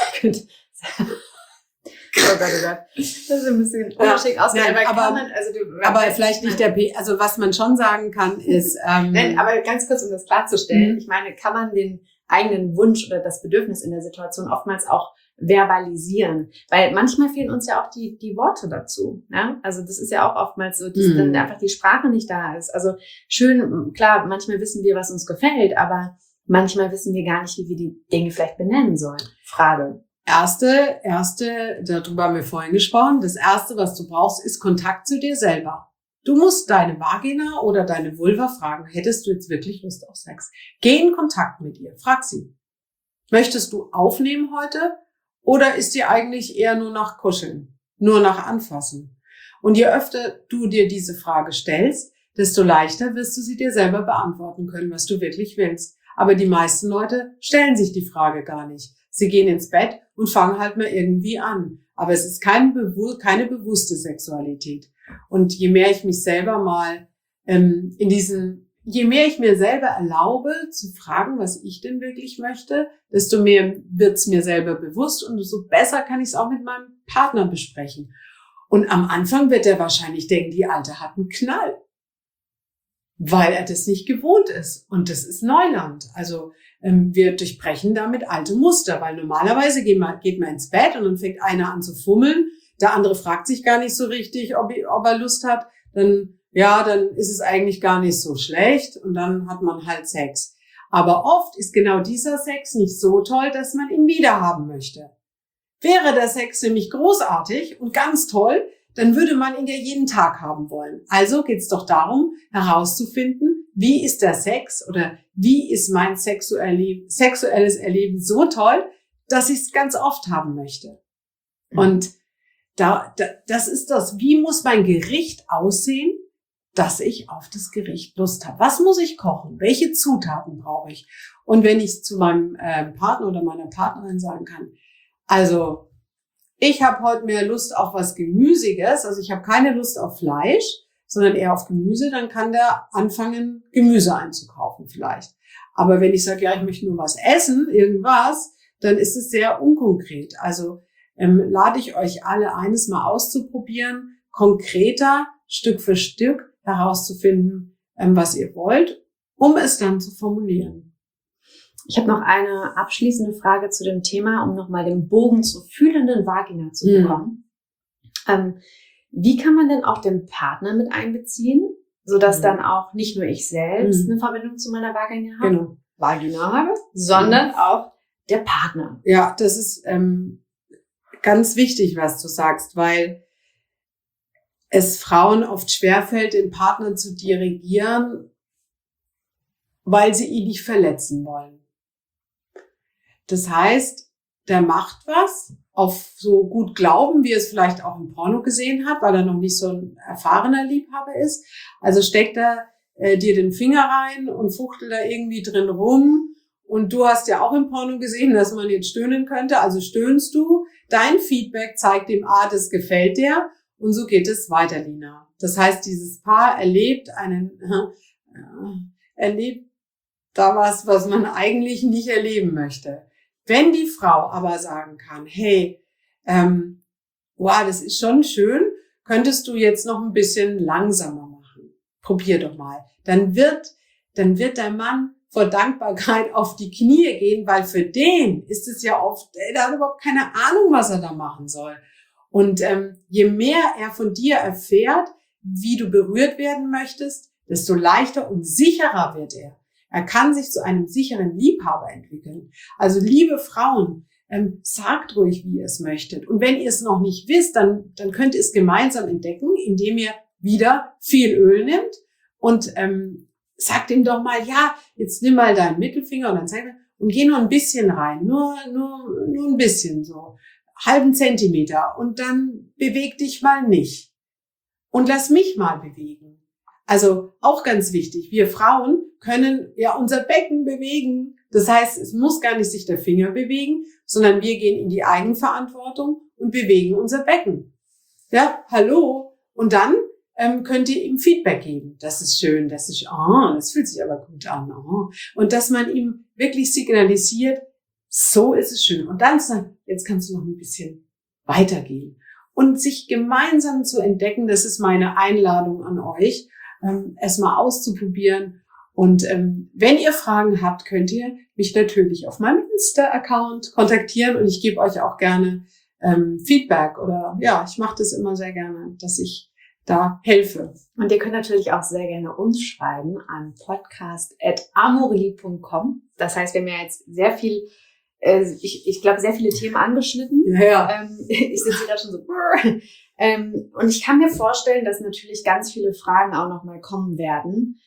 Oh Gott, oh Gott. Das ist ein bisschen ungeschickt ausgedrückt. Nein, aber, man, also du, aber vielleicht nicht der P, also was man schon sagen kann, ist... Ähm, Nein, aber ganz kurz, um das klarzustellen. Mhm. Ich meine, kann man den eigenen Wunsch oder das Bedürfnis in der Situation oftmals auch verbalisieren? Weil manchmal fehlen uns ja auch die die Worte dazu. Ne? Also das ist ja auch oftmals so, dass mhm. dann einfach die Sprache nicht da ist. Also schön, klar, manchmal wissen wir, was uns gefällt, aber manchmal wissen wir gar nicht, wie wir die Dinge vielleicht benennen sollen. Frage. Erste, erste, darüber haben wir vorhin gesprochen, das erste, was du brauchst, ist Kontakt zu dir selber. Du musst deine Vagina oder deine Vulva fragen, hättest du jetzt wirklich Lust auf Sex? Geh in Kontakt mit ihr, frag sie. Möchtest du aufnehmen heute oder ist dir eigentlich eher nur nach Kuscheln, nur nach Anfassen? Und je öfter du dir diese Frage stellst, desto leichter wirst du sie dir selber beantworten können, was du wirklich willst. Aber die meisten Leute stellen sich die Frage gar nicht. Sie gehen ins Bett und fangen halt mal irgendwie an. Aber es ist kein Bewu- keine bewusste Sexualität. Und je mehr ich mich selber mal ähm, in diesen, je mehr ich mir selber erlaube zu fragen, was ich denn wirklich möchte, desto mehr wird's mir selber bewusst und so besser kann ich es auch mit meinem Partner besprechen. Und am Anfang wird er wahrscheinlich denken, die Alte hat einen Knall, weil er das nicht gewohnt ist. Und das ist Neuland. Also ähm, wir durchbrechen damit alte Muster, weil normalerweise geht man, geht man ins Bett und dann fängt einer an zu fummeln. Der andere fragt sich gar nicht so richtig, ob, ob er Lust hat. Dann, ja, dann ist es eigentlich gar nicht so schlecht und dann hat man halt Sex. Aber oft ist genau dieser Sex nicht so toll, dass man ihn wieder haben möchte. Wäre der Sex nämlich großartig und ganz toll, dann würde man ihn ja jeden Tag haben wollen. Also geht's doch darum, herauszufinden, wie ist der Sex oder wie ist mein sexuelle, sexuelles Erleben so toll, dass ich es ganz oft haben möchte. Mhm. Und da, da, das ist das, wie muss mein Gericht aussehen, dass ich auf das Gericht Lust habe. Was muss ich kochen? Welche Zutaten brauche ich? Und wenn ich zu meinem äh, Partner oder meiner Partnerin sagen kann, also ich habe heute mehr Lust auf was Gemüsiges, also ich habe keine Lust auf Fleisch, sondern eher auf Gemüse, dann kann der anfangen, Gemüse einzukaufen vielleicht. Aber wenn ich sage, ja, ich möchte nur was essen, irgendwas, dann ist es sehr unkonkret. Also ähm, lade ich euch alle ein, es mal auszuprobieren, konkreter, Stück für Stück herauszufinden, ähm, was ihr wollt, um es dann zu formulieren. Ich habe noch eine abschließende Frage zu dem Thema, um nochmal den Bogen zur fühlenden Vagina zu bekommen. Mhm. Ähm, wie kann man denn auch den Partner mit einbeziehen, sodass mhm. dann auch nicht nur ich selbst mhm. eine Verbindung zu meiner Vagina habe, genau. Vagina habe, sondern mhm. auch der Partner? Ja, das ist ähm, ganz wichtig, was du sagst, weil es Frauen oft schwerfällt, den Partner zu dirigieren, weil sie ihn nicht verletzen wollen. Das heißt, der macht was auf so gut Glauben, wie er es vielleicht auch im Porno gesehen hat, weil er noch nicht so ein erfahrener Liebhaber ist. Also steckt er äh, dir den Finger rein und fuchtelt da irgendwie drin rum. Und du hast ja auch im Porno gesehen, dass man jetzt stöhnen könnte. Also stöhnst du. Dein Feedback zeigt dem, ah, das gefällt dir. Und so geht es weiter, Lina. Das heißt, dieses Paar erlebt einen, äh, erlebt da was, was man eigentlich nicht erleben möchte. Wenn die Frau aber sagen kann, hey, ähm, wow, das ist schon schön, könntest du jetzt noch ein bisschen langsamer machen. Probier doch mal. Dann wird, dann wird der Mann vor Dankbarkeit auf die Knie gehen, weil für den ist es ja oft, der hat überhaupt keine Ahnung, was er da machen soll. Und ähm, je mehr er von dir erfährt, wie du berührt werden möchtest, desto leichter und sicherer wird er. Er kann sich zu einem sicheren Liebhaber entwickeln. Also liebe Frauen, ähm, sagt ruhig, wie ihr es möchtet. Und wenn ihr es noch nicht wisst, dann, dann könnt ihr es gemeinsam entdecken, indem ihr wieder viel Öl nimmt und ähm, sagt ihm doch mal, ja, jetzt nimm mal deinen Mittelfinger und dann zeig mir, und geh nur ein bisschen rein, nur, nur, nur ein bisschen so, halben Zentimeter und dann beweg dich mal nicht. Und lass mich mal bewegen. Also auch ganz wichtig, wir Frauen können ja unser Becken bewegen. Das heißt, es muss gar nicht sich der Finger bewegen, sondern wir gehen in die Eigenverantwortung und bewegen unser Becken. Ja, hallo. Und dann ähm, könnt ihr ihm Feedback geben. Das ist schön, das ist, oh, das fühlt sich aber gut an. Oh. Und dass man ihm wirklich signalisiert, so ist es schön. Und dann sagen, jetzt kannst du noch ein bisschen weitergehen. Und sich gemeinsam zu entdecken, das ist meine Einladung an euch, ähm, es mal auszuprobieren. Und ähm, wenn ihr Fragen habt, könnt ihr mich natürlich auf meinem Insta-Account kontaktieren und ich gebe euch auch gerne ähm, Feedback oder ja, ich mache das immer sehr gerne, dass ich da helfe. Und ihr könnt natürlich auch sehr gerne uns schreiben an podcast at amorelie punkt com. Das heißt, wir haben ja jetzt sehr viel, äh, ich, ich glaube, sehr viele Themen angeschnitten. Ja, ja. Ähm, ich sitze gerade schon so. ähm, und ich kann mir vorstellen, dass natürlich ganz viele Fragen auch nochmal kommen werden,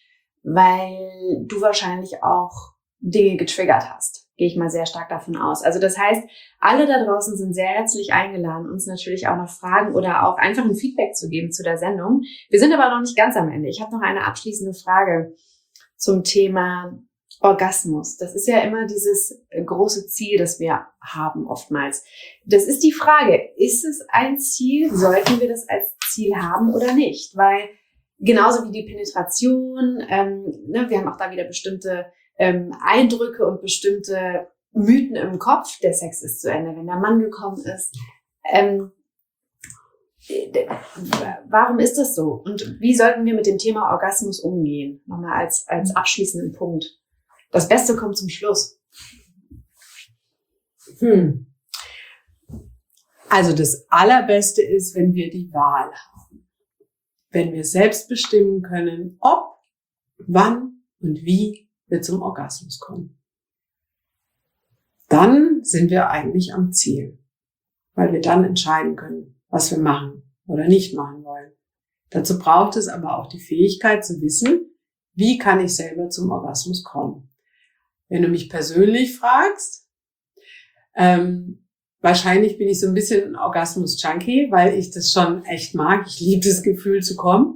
weil du wahrscheinlich auch Dinge getriggert hast. Gehe ich mal sehr stark davon aus. Also das heißt, alle da draußen sind sehr herzlich eingeladen, uns natürlich auch noch Fragen oder auch einfach ein Feedback zu geben zu der Sendung. Wir sind aber noch nicht ganz am Ende. Ich habe noch eine abschließende Frage zum Thema Orgasmus. Das ist ja immer dieses große Ziel, das wir haben oftmals. Das ist die Frage, ist es ein Ziel? Sollten wir das als Ziel haben oder nicht? Weil genauso wie die Penetration, ähm, ne, wir haben auch da wieder bestimmte ähm, Eindrücke und bestimmte Mythen im Kopf. Der Sex ist zu Ende, wenn der Mann gekommen ist. Ähm, warum ist das so? Und wie sollten wir mit dem Thema Orgasmus umgehen? Nochmal als, als abschließenden Punkt. Das Beste kommt zum Schluss. Hm. Also das Allerbeste ist, wenn wir die Wahl haben. Wenn wir selbst bestimmen können, ob, wann und wie wir zum Orgasmus kommen. Dann sind wir eigentlich am Ziel, weil wir dann entscheiden können, was wir machen oder nicht machen wollen. Dazu braucht es aber auch die Fähigkeit zu wissen, wie kann ich selber zum Orgasmus kommen. Wenn du mich persönlich fragst, ähm, wahrscheinlich bin ich so ein bisschen ein Orgasmus-Junkie, weil ich das schon echt mag. Ich liebe das Gefühl zu kommen.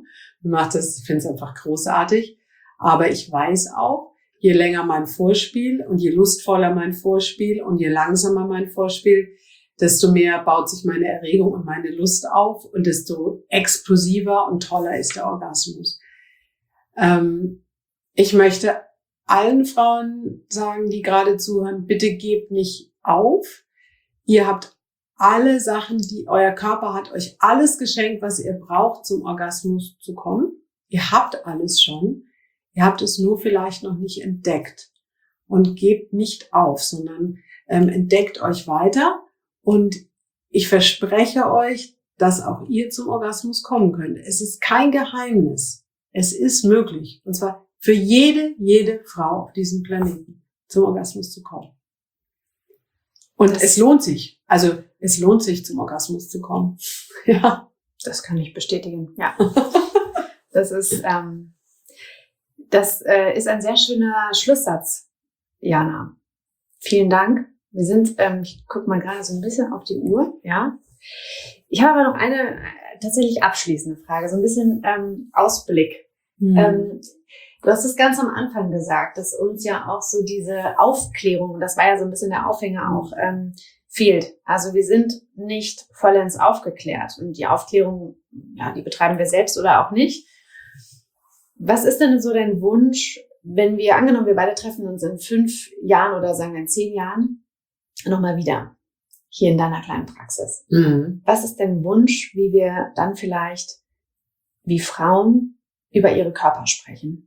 Mir macht das, ich finde es einfach großartig. Aber ich weiß auch, je länger mein Vorspiel und je lustvoller mein Vorspiel und je langsamer mein Vorspiel, desto mehr baut sich meine Erregung und meine Lust auf und desto explosiver und toller ist der Orgasmus. Ähm, ich möchte allen Frauen sagen, die gerade zuhören, bitte gebt nicht auf. Ihr habt alle Sachen, die euer Körper hat, euch alles geschenkt, was ihr braucht, zum Orgasmus zu kommen. Ihr habt alles schon. Ihr habt es nur vielleicht noch nicht entdeckt. Und gebt nicht auf, sondern ähm, entdeckt euch weiter. Und ich verspreche euch, dass auch ihr zum Orgasmus kommen könnt. Es ist kein Geheimnis. Es ist möglich. Und zwar für jede, jede Frau auf diesem Planeten zum Orgasmus zu kommen. Und das es lohnt sich. Also es lohnt sich, zum Orgasmus zu kommen. Ja, das kann ich bestätigen. Ja, das ist ähm, das äh, ist ein sehr schöner Schlusssatz, Jana. Vielen Dank. Wir sind, ähm, ich gucke mal gerade so ein bisschen auf die Uhr. Ja, ich habe aber noch eine äh, tatsächlich abschließende Frage, so ein bisschen ähm, Ausblick. Mhm. Ähm, Du hast es ganz am Anfang gesagt, dass uns ja auch so diese Aufklärung, das war ja so ein bisschen der Aufhänger auch, ähm, fehlt. Also wir sind nicht vollends aufgeklärt und die Aufklärung, ja, die betreiben wir selbst oder auch nicht. Was ist denn so dein Wunsch, wenn wir, angenommen, wir beide treffen uns in fünf Jahren oder sagen wir in zehn Jahren nochmal wieder hier in deiner kleinen Praxis? Mhm. Was ist dein Wunsch, wie wir dann vielleicht wie Frauen über ihre Körper sprechen?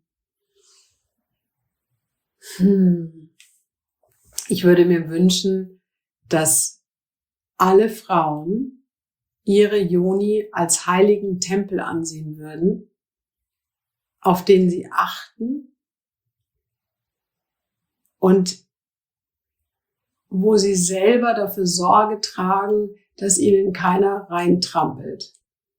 Hm. Ich würde mir wünschen, dass alle Frauen ihre Yoni als heiligen Tempel ansehen würden, auf den sie achten und wo sie selber dafür Sorge tragen, dass ihnen keiner reintrampelt.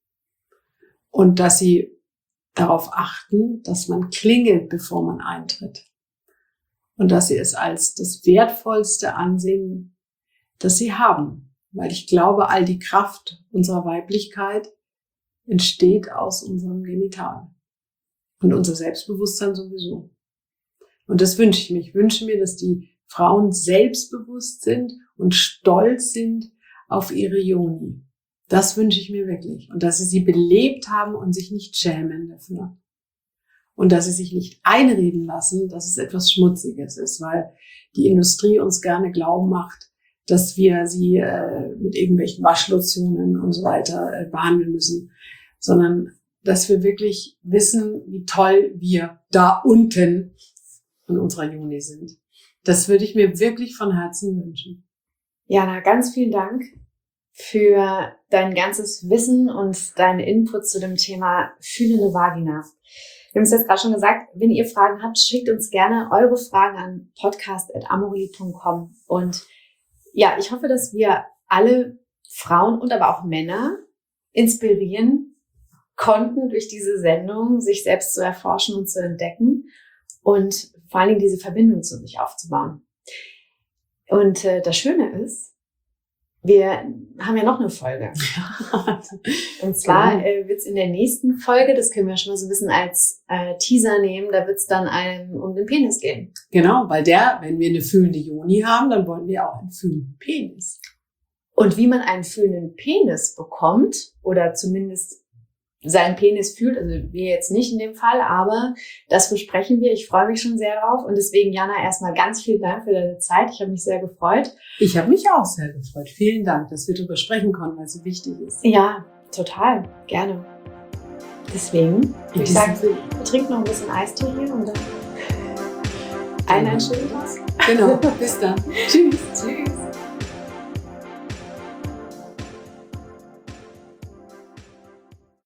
Und dass sie darauf achten, dass man klingelt, bevor man eintritt. Und dass sie es als das Wertvollste ansehen, das sie haben. Weil ich glaube, all die Kraft unserer Weiblichkeit entsteht aus unserem Genital. Und unser Selbstbewusstsein sowieso. Und das wünsche ich mir. Ich wünsche mir, dass die Frauen selbstbewusst sind und stolz sind auf ihre Yoni. Das wünsche ich mir wirklich. Und dass sie sie belebt haben und sich nicht schämen dafür. Und dass sie sich nicht einreden lassen, dass es etwas Schmutziges ist, weil die Industrie uns gerne glauben macht, dass wir sie äh, mit irgendwelchen Waschlotionen und so weiter äh, behandeln müssen, sondern dass wir wirklich wissen, wie toll wir da unten in unserer Yoni sind. Das würde ich mir wirklich von Herzen wünschen. Jana, ganz vielen Dank für dein ganzes Wissen und deinen Input zu dem Thema fühlende Vagina. Wir haben es jetzt gerade schon gesagt, wenn ihr Fragen habt, schickt uns gerne eure Fragen an podcast at amorelie punkt com. Und ja, ich hoffe, dass wir alle Frauen und aber auch Männer inspirieren konnten, durch diese Sendung sich selbst zu erforschen und zu entdecken und vor allen Dingen diese Verbindung zu sich aufzubauen. Und äh, das Schöne ist, wir haben ja noch eine Folge. Und zwar äh, wird es in der nächsten Folge, das können wir schon mal so ein bisschen als äh, Teaser nehmen, da wird es dann einem um den Penis gehen. Genau, weil der, wenn wir eine fühlende Yoni haben, dann wollen wir auch einen fühlenden Penis. Und wie man einen fühlenden Penis bekommt, oder zumindest seinen Penis fühlt, also wir jetzt nicht in dem Fall, aber das besprechen wir. Ich freue mich schon sehr drauf und deswegen, Jana, erstmal ganz vielen Dank für deine Zeit. Ich habe mich sehr gefreut. Ich habe mich auch sehr gefreut. Vielen Dank, dass wir darüber sprechen konnten, weil es so wichtig ist. Ja, total. Gerne. Deswegen, in ich sage, wir trinken noch ein bisschen Eistee hier und dann einen, einen schönen Tag. Genau, bis dann. Tschüss. Tschüss.